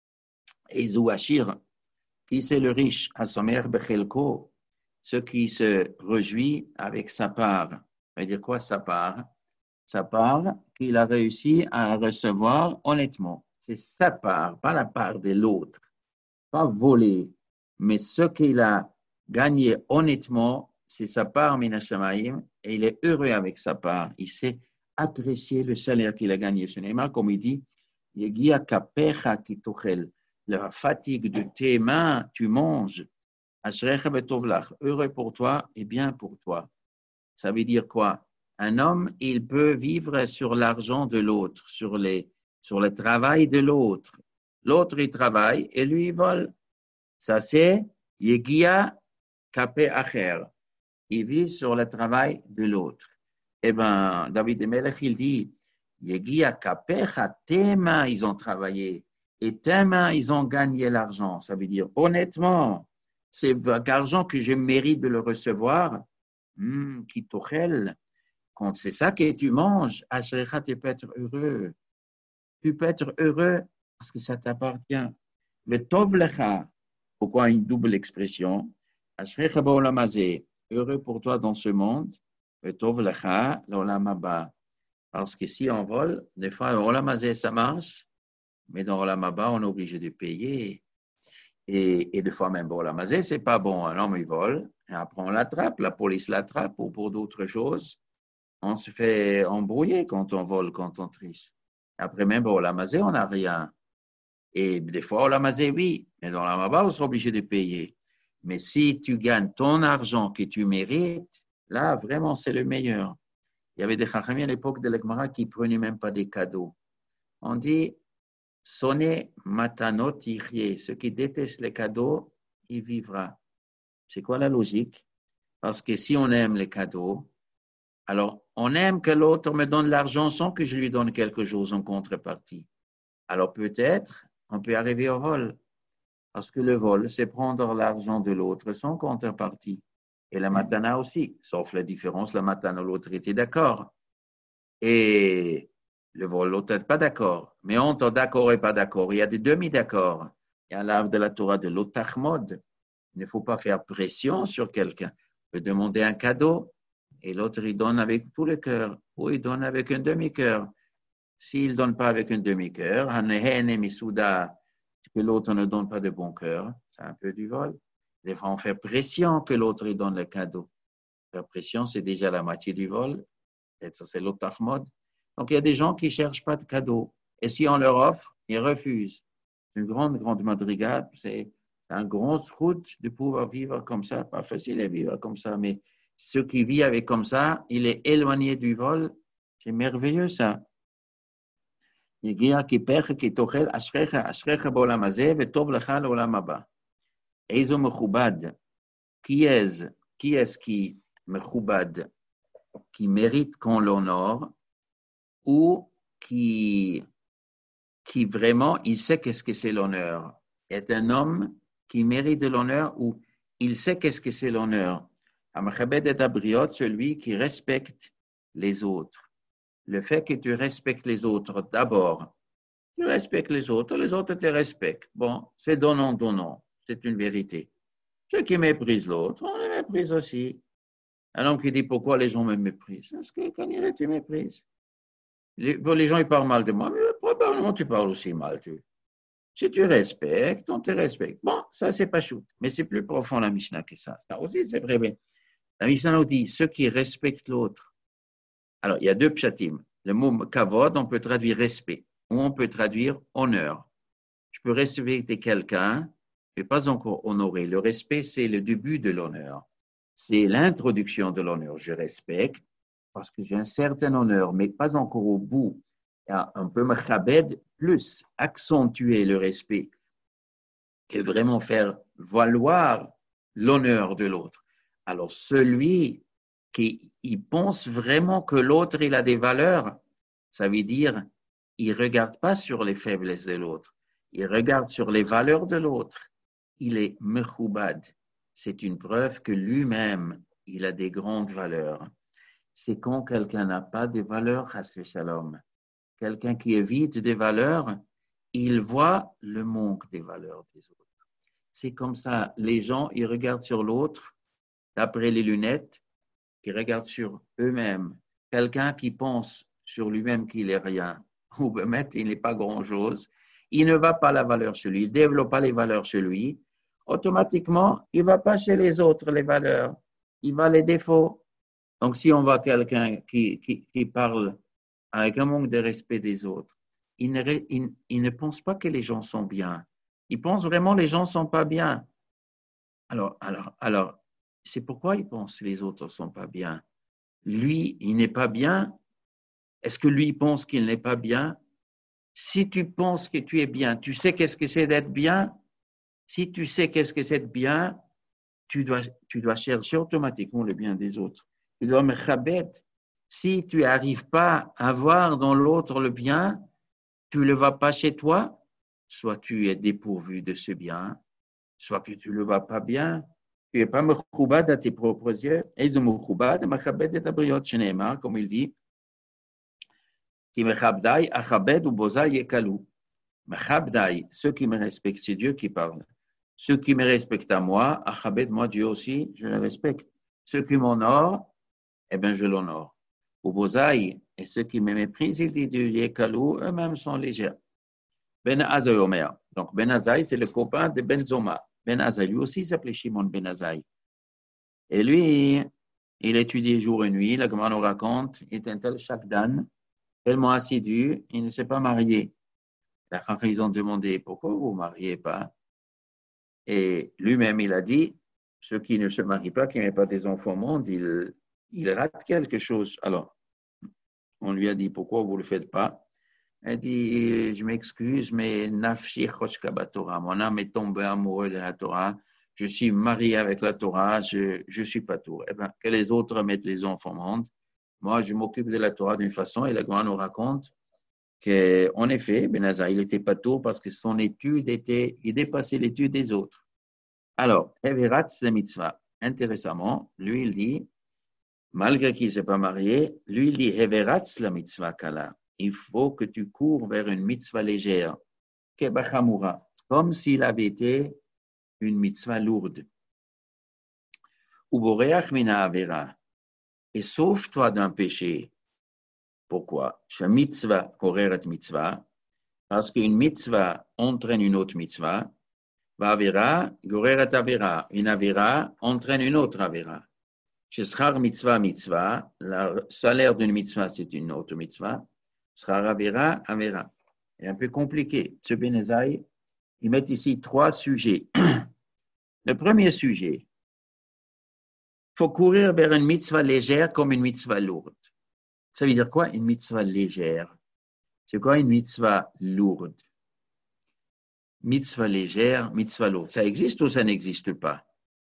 Et Zouachir, qui c'est le riche, Asomer Bechelko, ce qui se réjouit avec sa part. Ça veut dire quoi sa part? Sa part qu'il a réussi à recevoir honnêtement. C'est sa part, pas la part de l'autre. Pas voler, mais ce qu'il a gagné honnêtement, c'est sa part Minashamayim, et il est heureux avec sa part. Il sait apprécier le salaire qu'il a gagné. Ce n'est pas comme il dit, Yegia kapecha kitochel. La fatigue de tes mains, tu manges. Ashrecha betovlach. Heureux pour toi et bien pour toi. Ça veut dire quoi? Un homme, il peut vivre sur l'argent de l'autre, sur, les, sur le travail de l'autre. L'autre, il travaille et lui, il vole. Ça, c'est Yegia Kape Acher. Il vit sur le travail de l'autre. Eh bien, David Melech, il dit Yegia Kapecha, tes mains, ils ont travaillé. Et tes mains, ils ont gagné l'argent. Ça veut dire, honnêtement, c'est l'argent que je mérite de le recevoir. hum, qui tochel, quand c'est ça que tu manges, Ashrecha, tu peux être heureux. Tu peux être heureux parce que ça t'appartient. Le tov lecha, pourquoi une double expression? Ashrecha ba'olam hazeh, heureux pour toi dans ce monde. Le tov lecha, l'olam haba. Parce que si on vole, des fois, l'olam hazeh, ça marche, mais dans l'olam haba, on est obligé de payer. Et, et des fois, même, l'olam hazeh, c'est pas bon. Un homme, il vole, et après, on l'attrape, la police l'attrape, ou pour d'autres choses. On se fait embrouiller quand on vole, quand on triche. Après, même, l'olam hazeh, on n'a rien. Et des fois, l'olam hazeh, oui, mais dans l'olam haba, on sera obligé de payer. Mais si tu gagnes ton argent que tu mérites, là, vraiment, c'est le meilleur. Il y avait des chachamim à l'époque de l'Egmara qui ne prenaient même pas des cadeaux. On dit, sonnez matanot yichye. Ceux qui détestent les cadeaux, il vivra. C'est quoi la logique? Parce que si on aime les cadeaux, alors on aime que l'autre me donne l'argent sans que je lui donne quelque chose en contrepartie. Alors peut-être, on peut arriver au vol. Parce que le vol, c'est prendre l'argent de l'autre sans contrepartie. Et la matana aussi, sauf la différence, la matana, l'autre était d'accord. Et le vol, l'autre n'est pas d'accord. Mais entre d'accord et pas d'accord, il y a des demi-d'accords. Il y a l'art de la Torah de l'otachmod. Il ne faut pas faire pression sur quelqu'un. On peut demander un cadeau et l'autre, il donne avec tout le cœur ou il donne avec un demi-cœur. S'il ne donne pas avec un demi-cœur, que l'autre ne donne pas de bon cœur, c'est un peu du vol. Des fois, on fait pression que l'autre il donne le cadeau. Faire pression, c'est déjà la moitié du vol. Et ça, c'est l'otachmod. Donc, il y a des gens qui ne cherchent pas de cadeau. Et si on leur offre, ils refusent. C'est une grande, grande madrigade. C'est un grand route de pouvoir vivre comme ça. Pas facile de vivre comme ça, mais ceux qui vivent avec comme ça, il est éloigné du vol. C'est merveilleux, ça. יגיע כיפך כי תאכל אשריך, אשריך בעולם הזה, וטוב לך לעולם הבא. איזו מכובד, qui est, qui est qui מכובד, qui mérite qu'on l'honore, ou qui, qui vraiment, il sait qu'est-ce que c'est l'honneur. Est un homme qui mérite de l'honneur, ou il sait qu'est-ce que c'est l'honneur. המכבד את הבריות, celui qui respecte les autres. Le fait que tu respectes les autres d'abord, tu respectes les autres, les autres te respectent. Bon, c'est donnant-donnant, c'est une vérité. Ceux qui méprisent l'autre, on les méprise aussi. Un homme qui dit pourquoi les gens me méprisent, parce que quand il tu méprises. Les, les gens ils parlent mal de moi, mais probablement tu parles aussi mal. Tu. Si tu respectes, on te respecte. Bon, ça c'est pas chou, mais c'est plus profond la Mishnah que ça. Ça aussi c'est vrai. Mais la Mishnah nous dit ceux qui respectent l'autre. Alors, il y a deux pshatim. Le mot kavod, on peut traduire respect, ou on peut traduire honneur. Je peux respecter quelqu'un, mais pas encore honorer. Le respect, c'est le début de l'honneur. C'est l'introduction de l'honneur. Je respecte parce que j'ai un certain honneur, mais pas encore au bout. On peut me chabed plus, accentuer le respect et vraiment faire valoir l'honneur de l'autre. Alors, celui qui il pense vraiment que l'autre il a des valeurs, ça veut dire il ne regarde pas sur les faiblesses de l'autre, il regarde sur les valeurs de l'autre. Il est mechoubad. C'est une preuve que lui-même il a des grandes valeurs. C'est quand quelqu'un n'a pas de valeurs, hasbe shalom, quelqu'un qui évite des valeurs, il voit le manque des valeurs des autres. C'est comme ça, les gens ils regardent sur l'autre d'après les lunettes, qui regardent sur eux-mêmes. Quelqu'un qui pense sur lui-même qu'il n'est rien, ou bien il n'est pas grand-chose, il ne va pas la valeur chez lui, il ne développe pas les valeurs chez lui, automatiquement, il ne va pas chez les autres les valeurs, il va les défauts. Donc, si on voit quelqu'un qui, qui, qui parle avec un manque de respect des autres, il ne, il, il ne pense pas que les gens sont bien, il pense vraiment que les gens ne sont pas bien. Alors, alors, alors, c'est pourquoi il pense que les autres ne sont pas bien. Lui, il n'est pas bien. Est-ce que lui pense qu'il n'est pas bien? Si tu penses que tu es bien, tu sais qu'est-ce que c'est d'être bien? Si tu sais qu'est-ce que c'est d'être bien, tu dois, tu dois chercher automatiquement le bien des autres. Tu dois me chabed. Si tu n'arrives pas à voir dans l'autre le bien, tu ne le vas pas chez toi, soit tu es dépourvu de ce bien, soit que tu ne le vas pas bien. tu n'es pas mechoubad à tes propres yeux. Eizo mechoubad, machabed et abriot, sheneemar, comme il dit, qui mechabdai, achabed ou bozai yekalu. Mechabdai, ceux qui me respectent, c'est Dieu qui parle. Ceux qui me respectent à moi, achabed, moi Dieu aussi, je le respecte. Ceux qui m'honorent, eh bien je l'honore. Ou bozai, et ceux qui me méprisent, il dit du yekalu, eux-mêmes sont légers. Ben Azai Omer. Donc Ben Azai, c'est le copain de Ben Zoma. Ben Azai, lui aussi, il s'appelait Shimon Ben Azai. Et lui, il étudiait jour et nuit, la Gemara nous raconte, il était un tel chakdan, tellement assidu, il ne s'est pas marié. Ils ont demandé, pourquoi vous ne vous mariez pas? Et lui-même, il a dit, ceux qui ne se marient pas, qui n'ont pas des enfants au monde, ils, ils ratent quelque chose. Alors, on lui a dit, pourquoi vous ne le faites pas? Il dit, je m'excuse, mais nafshi choshka Torah, mon âme est tombée amoureuse de la Torah, je suis marié avec la Torah, je ne suis pas tout. Eh bien, que les autres mettent les enfants au monde. Moi, je m'occupe de la Torah d'une façon, et la Gemara nous raconte qu'en effet, Ben Azai, il n'était pas tout parce que son étude était, il dépassait l'étude des autres. Alors, Heveratz la mitzvah. Intéressamment, lui, il dit, malgré qu'il ne s'est pas marié, lui, il dit Heveratz la mitzvah kala. Il faut que tu cours vers une mitzvah légère, kebachamura, comme s'il avait été une mitzvah lourde. Uboreach mina avera. Et sauve-toi d'un péché. Pourquoi? Chez mitzvah, koreret mitzvah, parce qu'une mitzvah entraîne une autre mitzvah. Avera, goreret avera. Une avera entraîne une autre avera. Chez schar mitzvah, mitzvah, le salaire d'une mitzvah, c'est une autre mitzvah. Schar avera, avera. C'est un peu compliqué. Ce Ben Azai, ils mettent ici trois sujets. Le premier sujet, il faut courir vers une mitzvah légère comme une mitzvah lourde. Ça veut dire quoi, une mitzvah légère? C'est quoi une mitzvah lourde? Mitzvah légère, mitzvah lourde. Ça existe ou ça n'existe pas?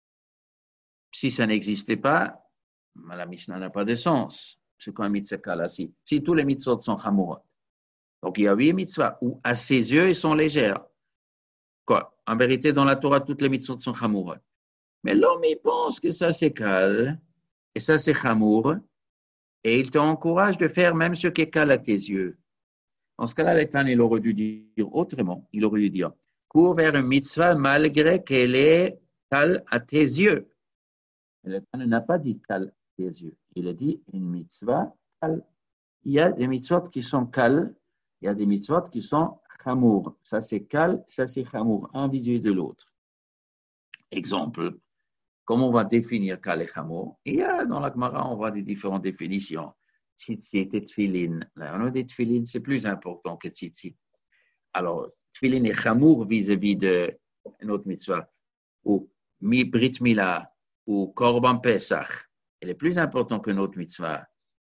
Si ça n'existait pas, la Mishnah n'a pas de sens. C'est quoi un mitzvah kala? Si, si tous les mitzvot sont chamurot. Donc il y a huit mitzvahs où à ses yeux, ils sont légères. Quoi? En vérité, dans la Torah, toutes les mitzvot sont chamurot. Mais l'homme, il pense que ça c'est kal, et ça c'est chamour, et il t'encourage de faire même ce qui est kal à tes yeux. Dans ce cas-là, l'État, il aurait dû dire autrement. Il aurait dû dire, cours vers une mitzvah malgré qu'elle est kal à tes yeux. L'État n'a pas dit kal à tes yeux. Il a dit une mitzvah kal. Il y a des mitzvot qui sont kal, il y a des mitzvot qui sont chamour. Ça c'est kal, ça c'est chamour, un vis-à-vis de l'autre. Exemple. Comment on va définir kal et chamour? Il y a dans la Gemara, on voit des différentes définitions. Tzitzit et tfilin. On a des tfilin, c'est plus important que tzitzit. Alors, tfilin et chamour vis-à-vis de notre mitzvah, ou mi brit mila, ou korban pesach. Elle est plus important que notre mitzvah.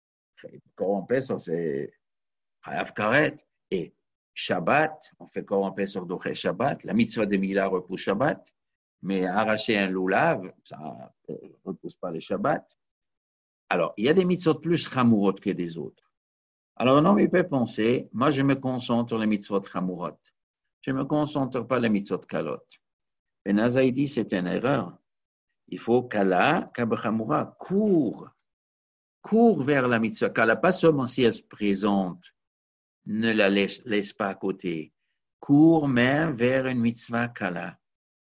Korban pesach, c'est chayav karet. Et Shabbat, on fait korban pesach d'oché Shabbat. La mitzvah de mila repousse Shabbat. Mais arracher un loulav, ça ne repousse pas le Shabbat. Alors, il y a des mitzvot plus chamourot que des autres. Alors, un homme, il peut penser, moi, je me concentre sur les mitzvot chamourot. Je ne me concentre pas sur les mitzvot kalot. Ben Azai dit, c'est une erreur. Il faut kala, kabachamura, cours. Cours vers la mitzvah kala, pas seulement si elle se présente, ne la laisse, laisse pas à côté. Cours même vers une mitzvah kala.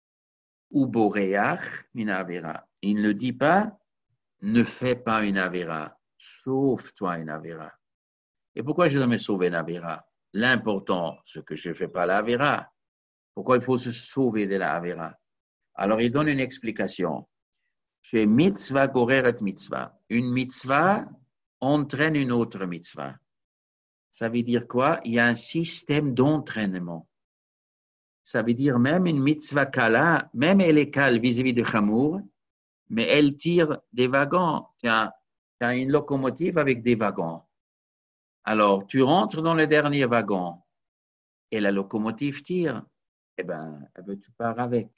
Ou boreach min avera. Il ne dit pas, ne fais pas une avera, sauve-toi une avera. Et pourquoi je dois me sauver une avera? L'important, c'est que je ne fais pas l'avera. Pourquoi il faut se sauver de la avera? Alors, il donne une explication. Chez mitzvah goreret mitzvah. Une mitzvah entraîne une autre mitzvah. Ça veut dire quoi? Il y a un système d'entraînement. Ça veut dire même une mitzvah kala, même elle est kale vis-à-vis de chamour, mais elle tire des wagons. Tu as, tu as une locomotive avec des wagons. Alors, tu rentres dans le dernier wagon et la locomotive tire. Eh bien, tu pars avec.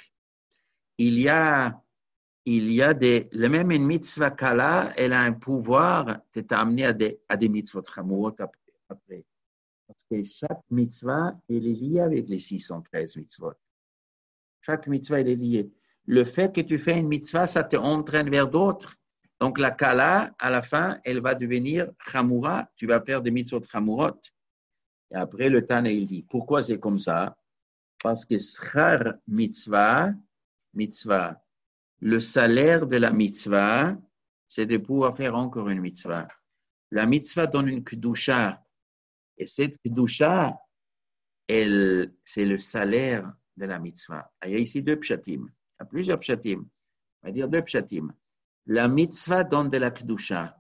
Il y a, il y a des, même une mitzvah kala, elle a un pouvoir de t'amener à des, à des mitzvot chamourot après. Parce que chaque mitzvah, elle est liée avec les six cent treize mitzvot. Chaque mitzvah, elle est liée. Le fait que tu fais une mitzvah, ça te entraîne vers d'autres. Donc la kala, à la fin, elle va devenir chamoura. Tu vas faire des mitzvot chamurot. Et après, le Tana, il dit, pourquoi c'est comme ça? Parce que schar mitzvah, mitzvah, le salaire de la mitzvah, c'est de pouvoir faire encore une mitzvah. La mitzvah donne une kedusha. Et cette kedusha, elle, c'est le salaire de la mitzvah. Il y a ici deux pshatim. Il y a plusieurs pshatim. On va dire deux pshatim. La mitzvah donne de la kedusha.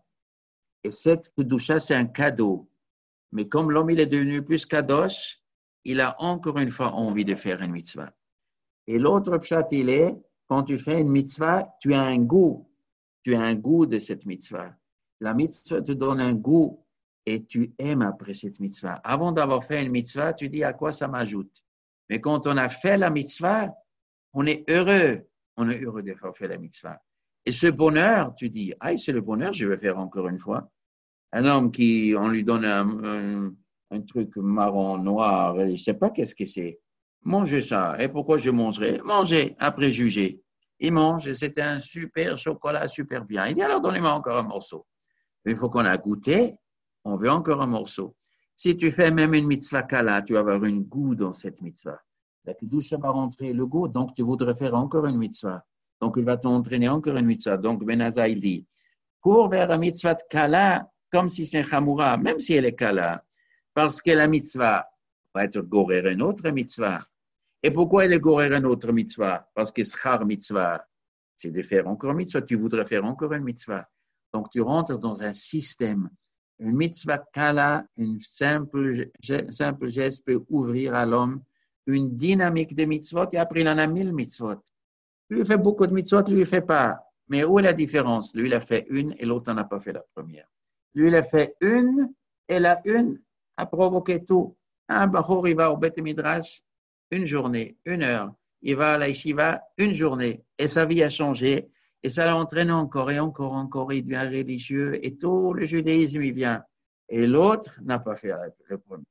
Et cette kedusha, c'est un cadeau. Mais comme l'homme il est devenu plus kadosh, il a encore une fois envie de faire une mitzvah. Et l'autre pshat, il est, quand tu fais une mitzvah, tu as un goût. Tu as un goût de cette mitzvah. La mitzvah te donne un goût et tu aimes après cette mitzvah. Avant d'avoir fait une mitzvah, tu dis à quoi ça m'ajoute. Mais quand on a fait la mitzvah, on est heureux. On est heureux d'avoir fait la mitzvah. Et ce bonheur, tu dis, ah, c'est le bonheur, je vais faire encore une fois. Un homme qui, on lui donne un, un, un truc marron, noir, je ne sais pas qu'est-ce que c'est. Mangez ça. Et pourquoi je mangerai? Mangez, après juger. Il mange et c'était un super chocolat, super bien. Il dit alors donnez-moi encore un morceau. Mais il faut qu'on a goûté, on veut encore un morceau. Si tu fais même une mitzvah kala, tu vas avoir un goût dans cette mitzvah. La kedusha va rentrer le goût, donc tu voudrais faire encore une mitzvah. Donc il va t'entraîner encore une mitzvah. Donc Ben Azai il dit, cours vers la mitzvah de kala, comme si c'est chamoura, même si elle est kala, parce que la mitzvah va être gorer une autre mitzvah. Et pourquoi elle est gorer une autre mitzvah? Parce que schar mitzvah, c'est de faire encore une mitzvah, tu voudrais faire encore une mitzvah. Donc tu rentres dans un système. Une mitzvah kala, une simple, simple geste peut ouvrir à l'homme une dynamique de mitzvot et après il en a mille mitzvot. Lui il fait beaucoup de mitzvot, lui il ne fait pas. Mais où est la différence? Lui il a fait une et l'autre n'en a pas fait la première. Lui il a fait une et la une a provoqué tout. Un bachour il va au Beth Midrash une journée, une heure. Il va à la yeshiva une journée et sa vie a changé. Et ça l'entraîne encore et encore, encore, il devient religieux et tout le judaïsme, il vient. Et l'autre n'a pas fait le premier.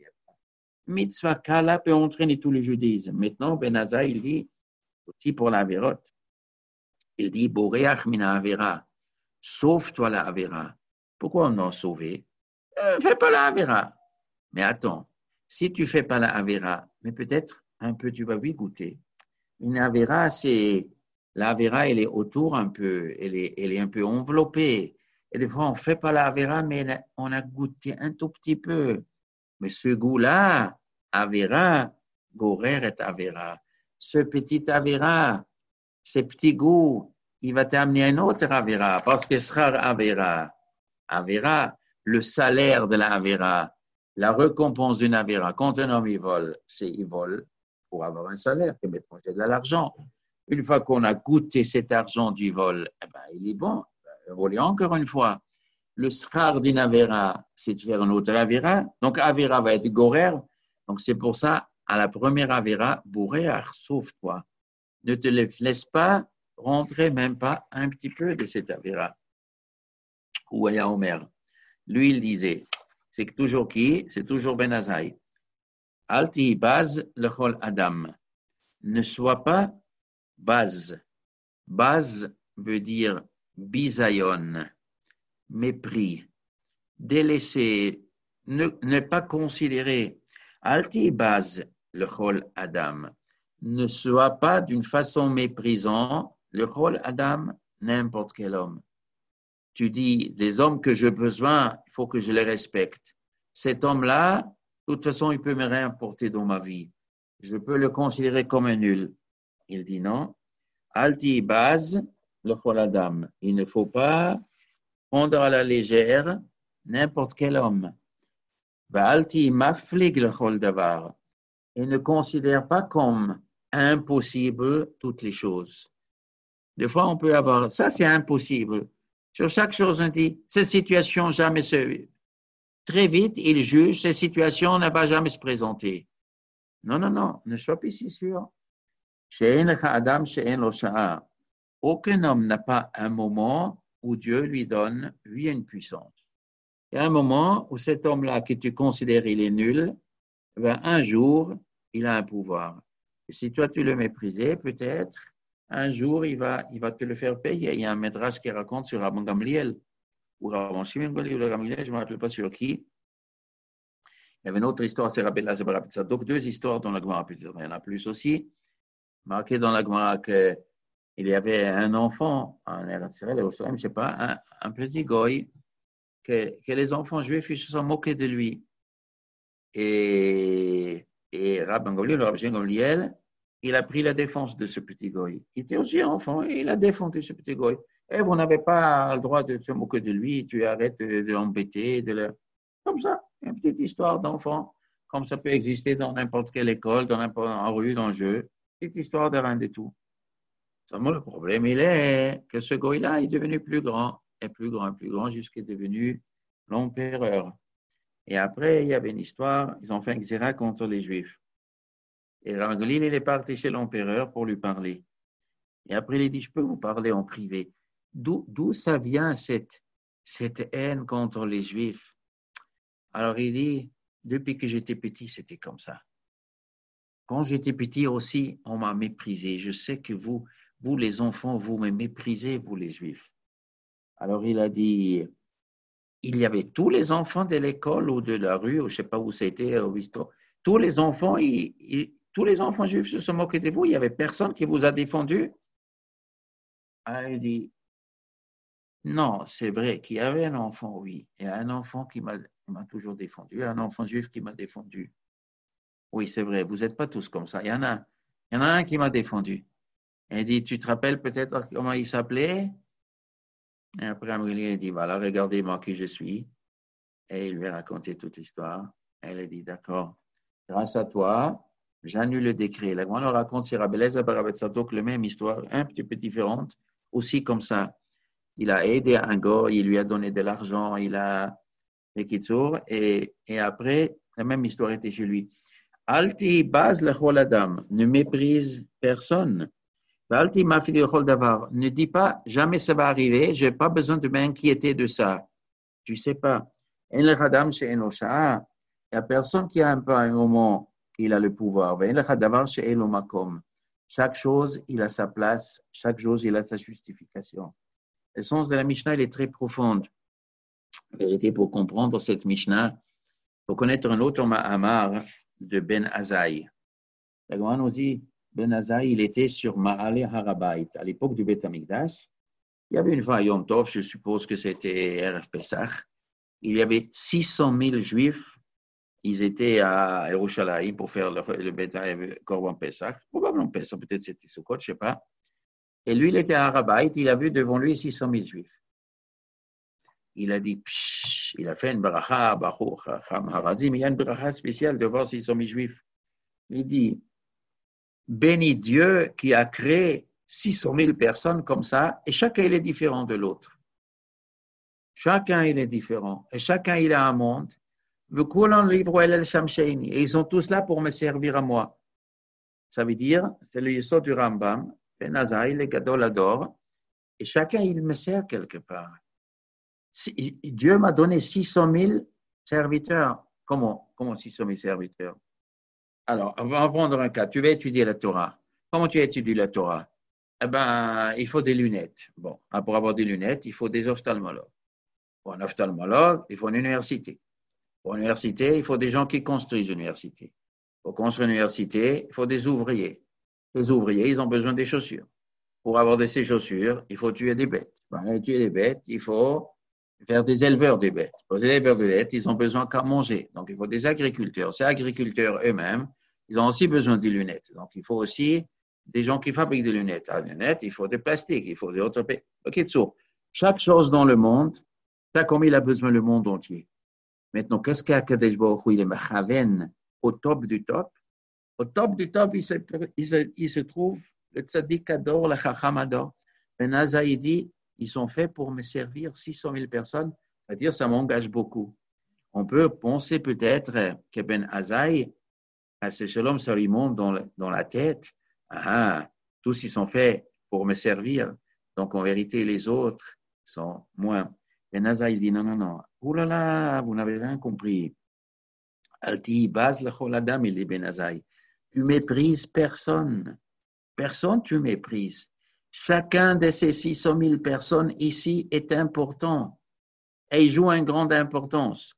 Mitzvah kala peut entraîner tout le judaïsme. Maintenant, Ben Azai, il dit, aussi pour la Averot, il dit, Boreach mina Avera, sauve-toi la Avera. Pourquoi on a sauvé? Euh, fais pas la Avera. Mais attends, si tu fais pas la Avera, mais peut-être un peu tu vas lui goûter. Une Avera, c'est... La Avera, elle est autour un peu, elle est, elle est un peu enveloppée. Et des fois, on ne fait pas la Avera, mais on a goûté un tout petit peu. Mais ce goût-là, Avera, Gorer est Avera. Ce petit Avera, ce petit goût, il va t'amener un autre Avera, parce que ce sera Avera. Avera, le salaire de la Avera, la récompense d'une Avera. Quand un homme il vole, c'est il vole pour avoir un salaire, et mettre de l'argent. Une fois qu'on a goûté cet argent du vol, eh ben, il est bon, il va voler encore une fois. Le schar d'une Avera, c'est de faire une autre Avera. Donc, Avera va être Gorer. Donc, c'est pour ça, à la première Avera, Boréach, sauve-toi. Ne te laisse pas rentrer même pas un petit peu de cette Avera. Ou Aya Omer. Lui, il disait, c'est toujours qui? C'est toujours Ben Azai. Alti baz lechol Adam. Ne sois pas base. Base veut dire bisayon, mépris, délaisser, ne, ne pas considérer. Alti base le chol Adam. Ne sois pas d'une façon méprisante le chol Adam, n'importe quel homme. Tu dis, des hommes que j'ai besoin, il faut que je les respecte. Cet homme-là, de toute façon, il peut me réimporter dans ma vie. Je peux le considérer comme un nul. Il dit non. Alti base le chol Adam. Il ne faut pas prendre à la légère n'importe quel homme. Alti maflig le chol davar. Et ne considère pas comme impossible toutes les choses. Des fois, on peut avoir, ça c'est impossible. Sur chaque chose, on dit, cette situation jamais se... Très vite, il juge, cette situation ne va jamais se présenter. Non, non, non, ne sois pas si sûr. Aucun homme n'a pas un moment où Dieu lui donne, lui, une puissance. Il y a un moment où cet homme-là que tu considères il est nul, ben un jour, il a un pouvoir. Et si toi, tu le méprisais, peut-être, un jour, il va, il va te le faire payer. Il y a un métrage qui raconte sur Rabban Gamliel, ou Rabban Shimon Gamliel, ou Rabban Gamliel, je ne me rappelle pas sur qui. Il y avait une autre histoire, c'est Rabbi Elazar Rabbi Tzadok, deux histoires dans la Gemara, il y en a plus aussi. Marqué dans la Gemara qu'il y avait un enfant en Eretz Israël, je ne sais pas, un, un petit goy, que, que les enfants juifs ils se sont moqués de lui. Et, et Rabban Gamliel, le Rabbi Gamliel, il a pris la défense de ce petit goy. Il était aussi enfant et il a défendu ce petit goy. Et vous n'avez pas le droit de se moquer de lui, tu arrêtes de, de l'embêter, de le... Comme ça, une petite histoire d'enfant, comme ça peut exister dans n'importe quelle école, dans n'importe en rue, dans le jeu. Petite histoire de rien du tout. Seulement, le problème, il est que ce goy-là est devenu plus grand, et plus grand, et plus grand, jusqu'à devenu l'empereur. Et après, il y avait une histoire, ils ont fait un xéra contre les Juifs. Et Ramaglil, il est parti chez l'empereur pour lui parler. Et après, il dit, je peux vous parler en privé. D'où, d'où ça vient cette, cette haine contre les Juifs? Alors, il dit, depuis que j'étais petit, c'était comme ça. Quand j'étais petit aussi, on m'a méprisé. Je sais que vous, vous les enfants, vous me méprisez, vous les Juifs. Alors, il a dit, il y avait tous les enfants de l'école ou de la rue, ou je ne sais pas où c'était, au Visto. Tous les enfants, ils, ils, tous les enfants juifs se sont moqués de vous. Il n'y avait personne qui vous a défendu. Alors, il dit, non, c'est vrai qu'il y avait un enfant, oui. Il y a un enfant qui m'a, m'a toujours défendu, un enfant juif qui m'a défendu. Oui, c'est vrai, vous n'êtes pas tous comme ça. Il y en a, il y en a un qui m'a défendu. Et il dit, tu te rappelles peut-être comment il s'appelait? Et après, Amélie, il dit, voilà, regardez-moi qui je suis. Et il lui a raconté toute l'histoire. Elle a dit, d'accord, grâce à toi, j'annule le décret. La grande raconte sur Rabbi Elazar Rabbi Tzadok, la même histoire, un petit peu différente, aussi comme ça. Il a aidé un gars, il lui a donné de l'argent, il a fait Kitsour, et, et après, la même histoire était chez lui. Alti baz lechol adam, ne méprise personne. Alti mafil lechol davar, ne dis pas jamais ça va arriver, je n'ai pas besoin de m'inquiéter de ça. Tu sais pas. En le khadam chez Enosha, il n'y a personne qui a un peu un moment qu'il a le pouvoir. En le khadavar chez Elomakom. Chaque chose, il a sa place, chaque chose, il a sa justification. Le sens de la Mishnah, il est très profonde. En vérité, pour comprendre cette Mishnah, il faut connaître un autre Ma'amar de Ben Azaï. La Gemara nous dit, Ben Azaï, il était sur Ma'ale Harabait, à l'époque du Beth Amikdash. Il y avait une fois à Yom Tov, je suppose que c'était R F Pesach. Il y avait six cent mille Juifs. Ils étaient à Yerushalayim pour faire le, le Beth Korban Pesach. Probablement Pesach, peut-être c'était Sukkot, je ne sais pas. Et lui, il était à Harabait, il a vu devant lui six cent mille Juifs. Il a dit, psh, il a fait une bracha, Baruch Chacham Harazim, il y a une bracha spéciale de voir six cent mille Juifs. Il dit, bénis Dieu qui a créé six cent mille personnes comme ça, et chacun il est différent de l'autre. Chacun il est différent, et chacun il a un monde. Et ils sont tous là pour me servir à moi. Ça veut dire, c'est le yesod du Rambam, Ben Azaï, le Gadol Ador, et chacun il me sert quelque part. Dieu m'a donné six cent mille serviteurs. Comment, comment six cent mille serviteurs? Alors, on va prendre un cas. Tu vas étudier la Torah. Comment tu étudies la Torah? Eh bien, il faut des lunettes. Bon, pour avoir des lunettes, il faut des ophtalmologues. Pour un ophtalmologue, il faut une université. Pour une université, il faut des gens qui construisent l'université. Pour construire une université, il faut des ouvriers. Les ouvriers, ils ont besoin des chaussures. Pour avoir de ces chaussures, il faut tuer des bêtes. Pour tuer des bêtes, il faut faire des éleveurs de bêtes. Pour les éleveurs de bêtes, ils ont besoin qu'à manger. Donc, il faut des agriculteurs. Ces agriculteurs eux-mêmes, ils ont aussi besoin des lunettes. Donc, il faut aussi des gens qui fabriquent des lunettes. À lunettes, il faut des plastiques, il faut des autres... Ok, so, chaque chose dans le monde, c'est comme il a besoin le monde entier. Maintenant, qu'est-ce qu'à Kadesh Baruch Hu, il est machaven au top du top? Au top du top, il se, il se, il se trouve le tzaddik ador, le chacham ador. Ben Azaï dit, ils sont faits pour me servir six cent mille personnes, c'est-à-dire ça m'engage beaucoup. On peut penser peut-être que Ben Azaï, à ce shalom, ça lui monte dans, le, dans la tête. Ah, tous ils sont faits pour me servir. Donc en vérité, les autres sont moins. Ben Azaï dit non, non, non. Oh là là, vous n'avez rien compris. Alti baz lechol adam, il dit Ben Azaï. Tu méprises personne. Personne tu méprises. Chacun de ces six cent mille personnes ici est important et il joue une grande importance.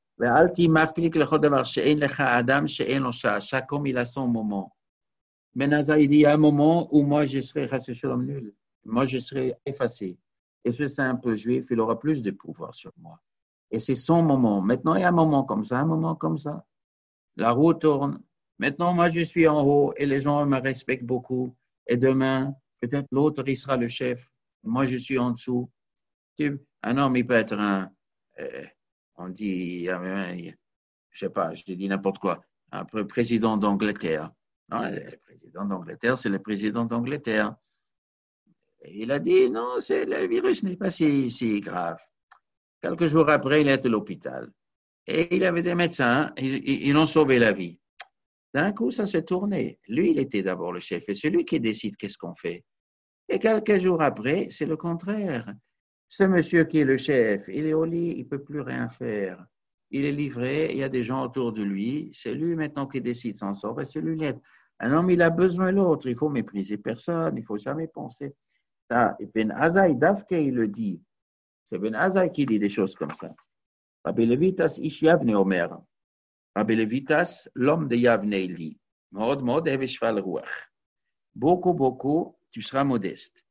Chaque homme, il a son moment. Mais Nazar, il dit, il y a un moment où moi, je serai nul. Moi, je serai effacé. Et ce simple juif, il aura plus de pouvoir sur moi. Et c'est son moment. Maintenant, il y a un moment comme ça, un moment comme ça. La roue tourne. Maintenant, moi, je suis en haut et les gens me respectent beaucoup. Et demain, peut-être l'autre, il sera le chef. Moi, je suis en dessous. Un homme, il peut être un, euh, on dit, je sais pas, je dis n'importe quoi, un président d'Angleterre. Non, le président d'Angleterre, c'est le président d'Angleterre. Et il a dit, non, c'est, le virus n'est pas si, si grave. Quelques jours après, il est à l'hôpital. Et il avait des médecins, ils, ils ont sauvé la vie. D'un coup, ça s'est tourné. Lui, il était d'abord le chef et c'est lui qui décide qu'est-ce qu'on fait. Et quelques jours après, c'est le contraire. Ce monsieur qui est le chef, il est au lit, il ne peut plus rien faire. Il est livré, il y a des gens autour de lui. C'est lui maintenant qui décide s'en sortir. C'est lui l'aide. Un homme, il a besoin de l'autre. Il faut mépriser personne. Il ne faut jamais penser. Ah, et Ben Azaï Dafke, il le dit. C'est Ben Azaï qui dit des choses comme ça. Rabbi Levitas Ish Yavne Omer. Rabbi Levitas, l'homme de Yavne, il dit. Mod, mod, eveshval ruach. Beaucoup, beaucoup, tu seras modeste.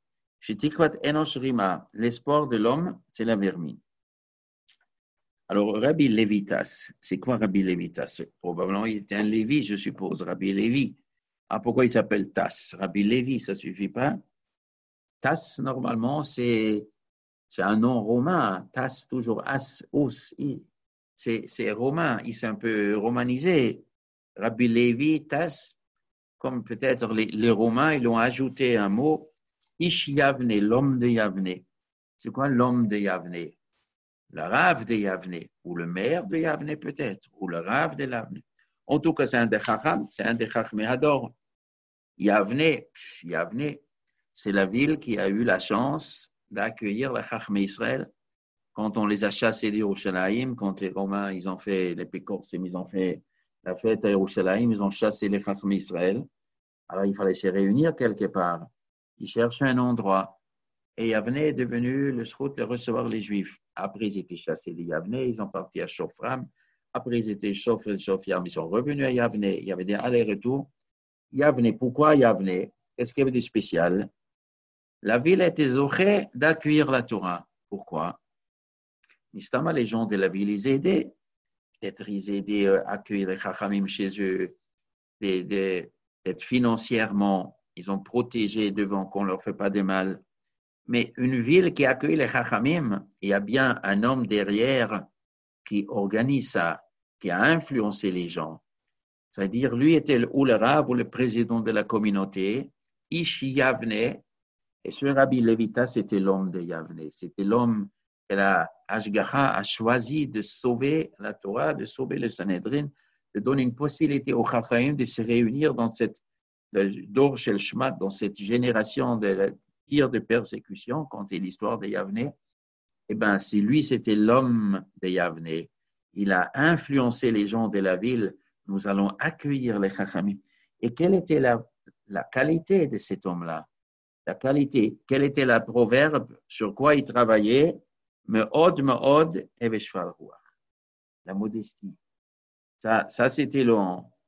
L'espoir de l'homme, c'est la vermine. Alors, Rabbi Levitas, c'est quoi Rabbi Levitas? Probablement, il était un Lévi, je suppose, Rabbi Lévi. Ah, pourquoi il s'appelle Tas? Rabbi Lévi, ça ne suffit pas. Tas, normalement, c'est, c'est un nom romain. Tas, toujours as, os. C'est, c'est romain, il s'est un peu romanisé. Rabbi Lévi, Tas, comme peut-être les, les Romains, ils ont ajouté un mot. Ish Yavne, l'homme de Yavne. C'est quoi l'homme de Yavne? Le Rav de Yavne, ou le maire de Yavne peut-être, ou le Rav de Yavne. En tout cas, c'est un des Chacham, c'est un des Chachméador. Yavne, Yavne, c'est la ville qui a eu la chance d'accueillir les Chachmé Israël quand on les a chassés d'Yerushalayim, quand les Romains, ils ont fait les Pécorsim, ils ont fait la fête à Yerushalayim, ils ont chassé les Chachmé Israël. Alors, il fallait se réunir quelque part. Ils cherchaient un endroit. Et Yavne est devenu le srout de recevoir les Juifs. Après, ils étaient chassés de Yavne, ils ont parti à Shofram. Après, ils étaient Shofr et Shofiam, ils sont revenus à Yavne. Il y avait des allers-retours. Yavne, pourquoi Yavne? Qu'est-ce qu'il y avait de spécial? La ville était zoché d'accueillir la Torah. Pourquoi? Nistama, les gens de la ville, ils aidaient. Peut-être ils aidaient à accueillir les Chachamim chez eux, d'être financièrement. Ils ont protégé devant qu'on ne leur fait pas de mal. Mais une ville qui accueille les Chachamim, il y a bien un homme derrière qui organise ça, qui a influencé les gens. C'est-à-dire, lui était le, ou le Rav ou le président de la communauté, Ish Yavne, et ce Rabbi Levitas, c'était l'homme de Yavne. C'était l'homme que la Ashgacha a choisi de sauver la Torah, de sauver le Sanhedrin, de donner une possibilité aux Chachamim de se réunir dans cette Dor Shel Shmat, dans cette génération de pire de persécution, quand est l'histoire de Yavne. Eh bien, si lui, c'était l'homme de Yavne, il a influencé les gens de la ville, nous allons accueillir les Chachamim. Et quelle était la, la qualité de cet homme-là? La qualité, quel était le proverbe sur quoi il travaillait? Me'od, me'od, eveshval ruach. La modestie. Ça, ça c'était le,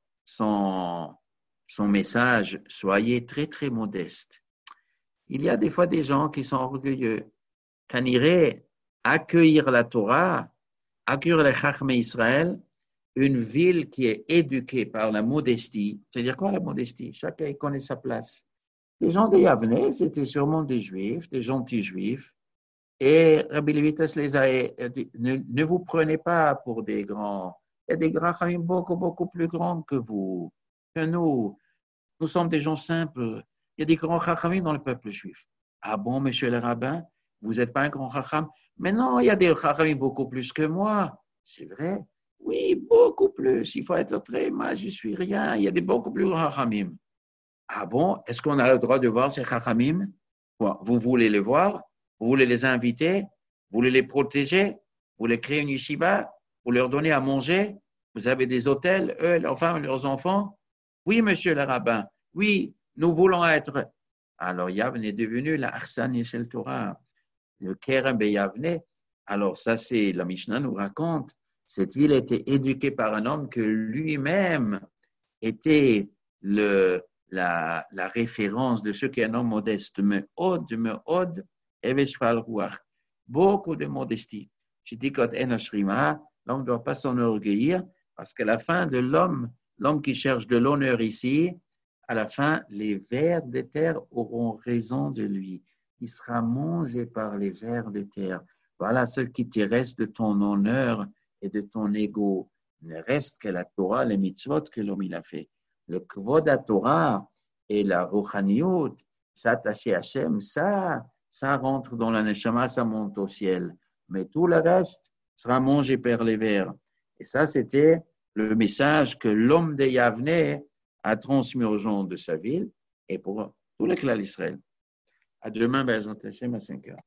son, son message. Soyez très, très modeste. Il y a des fois des gens qui sont orgueilleux. Quand ils iraient accueillir la Torah, accueillir les Chachmé Israël, une ville qui est éduquée par la modestie. C'est-à-dire quoi la modestie? Chacun connaît sa place. Les gens de Yavne, c'était sûrement des juifs, des gentils juifs. Et Rabbi Levitas les a dit, ne, ne vous prenez pas pour des grands. Il y a des Chachamim beaucoup, beaucoup plus grands que vous, que nous. Nous sommes des gens simples. Il y a des grands Chachamim dans le peuple juif. Ah bon, monsieur le rabbin, vous n'êtes pas un grand Chacham? Mais non, il y a des Chachamim beaucoup plus que moi. C'est vrai? Oui, beaucoup plus. Il faut être très, moi, je suis rien. Il y a des beaucoup plus grands Chachamim. Ah bon, est-ce qu'on a le droit de voir ces Chachamim? Vous voulez les voir? Vous voulez les inviter? Vous voulez les protéger? Vous voulez créer une yeshiva? Vous leur donner à manger? Vous avez des hôtels, eux, leurs femmes, leurs enfants? Oui, monsieur le rabbin. Oui, nous voulons être. Alors, Yavne est devenu la Arsan Yeshel Torah, le Kerem Yavne. Alors, ça, c'est, la Mishnah nous raconte, cette ville était éduquée par un homme que lui-même était le, la, la référence de ce qu'est un homme modeste. Me'od, me'od, eveshval ruach. Beaucoup de modestie. Shidikot enoshrima, l'homme ne doit pas s'enorgueillir, parce qu'à la fin de l'homme, l'homme qui cherche de l'honneur ici, à la fin, les vers de terre auront raison de lui. Il sera mangé par les vers de terre. Voilà ce qui te reste de ton honneur et de ton ego. Il ne reste que la Torah, les mitzvot que l'homme il a fait. Le kvod à Torah et la ruchaniyut, s'attacher à Hashem, ça, ça rentre dans la neshama, ça monte au ciel. Mais tout le reste sera mangé par les vers. Et ça, c'était le message que l'homme de Yavne a transmis aux gens de sa ville et pour tout le clan d'Israël. À demain, Bezrat Hashem, à cinq heures.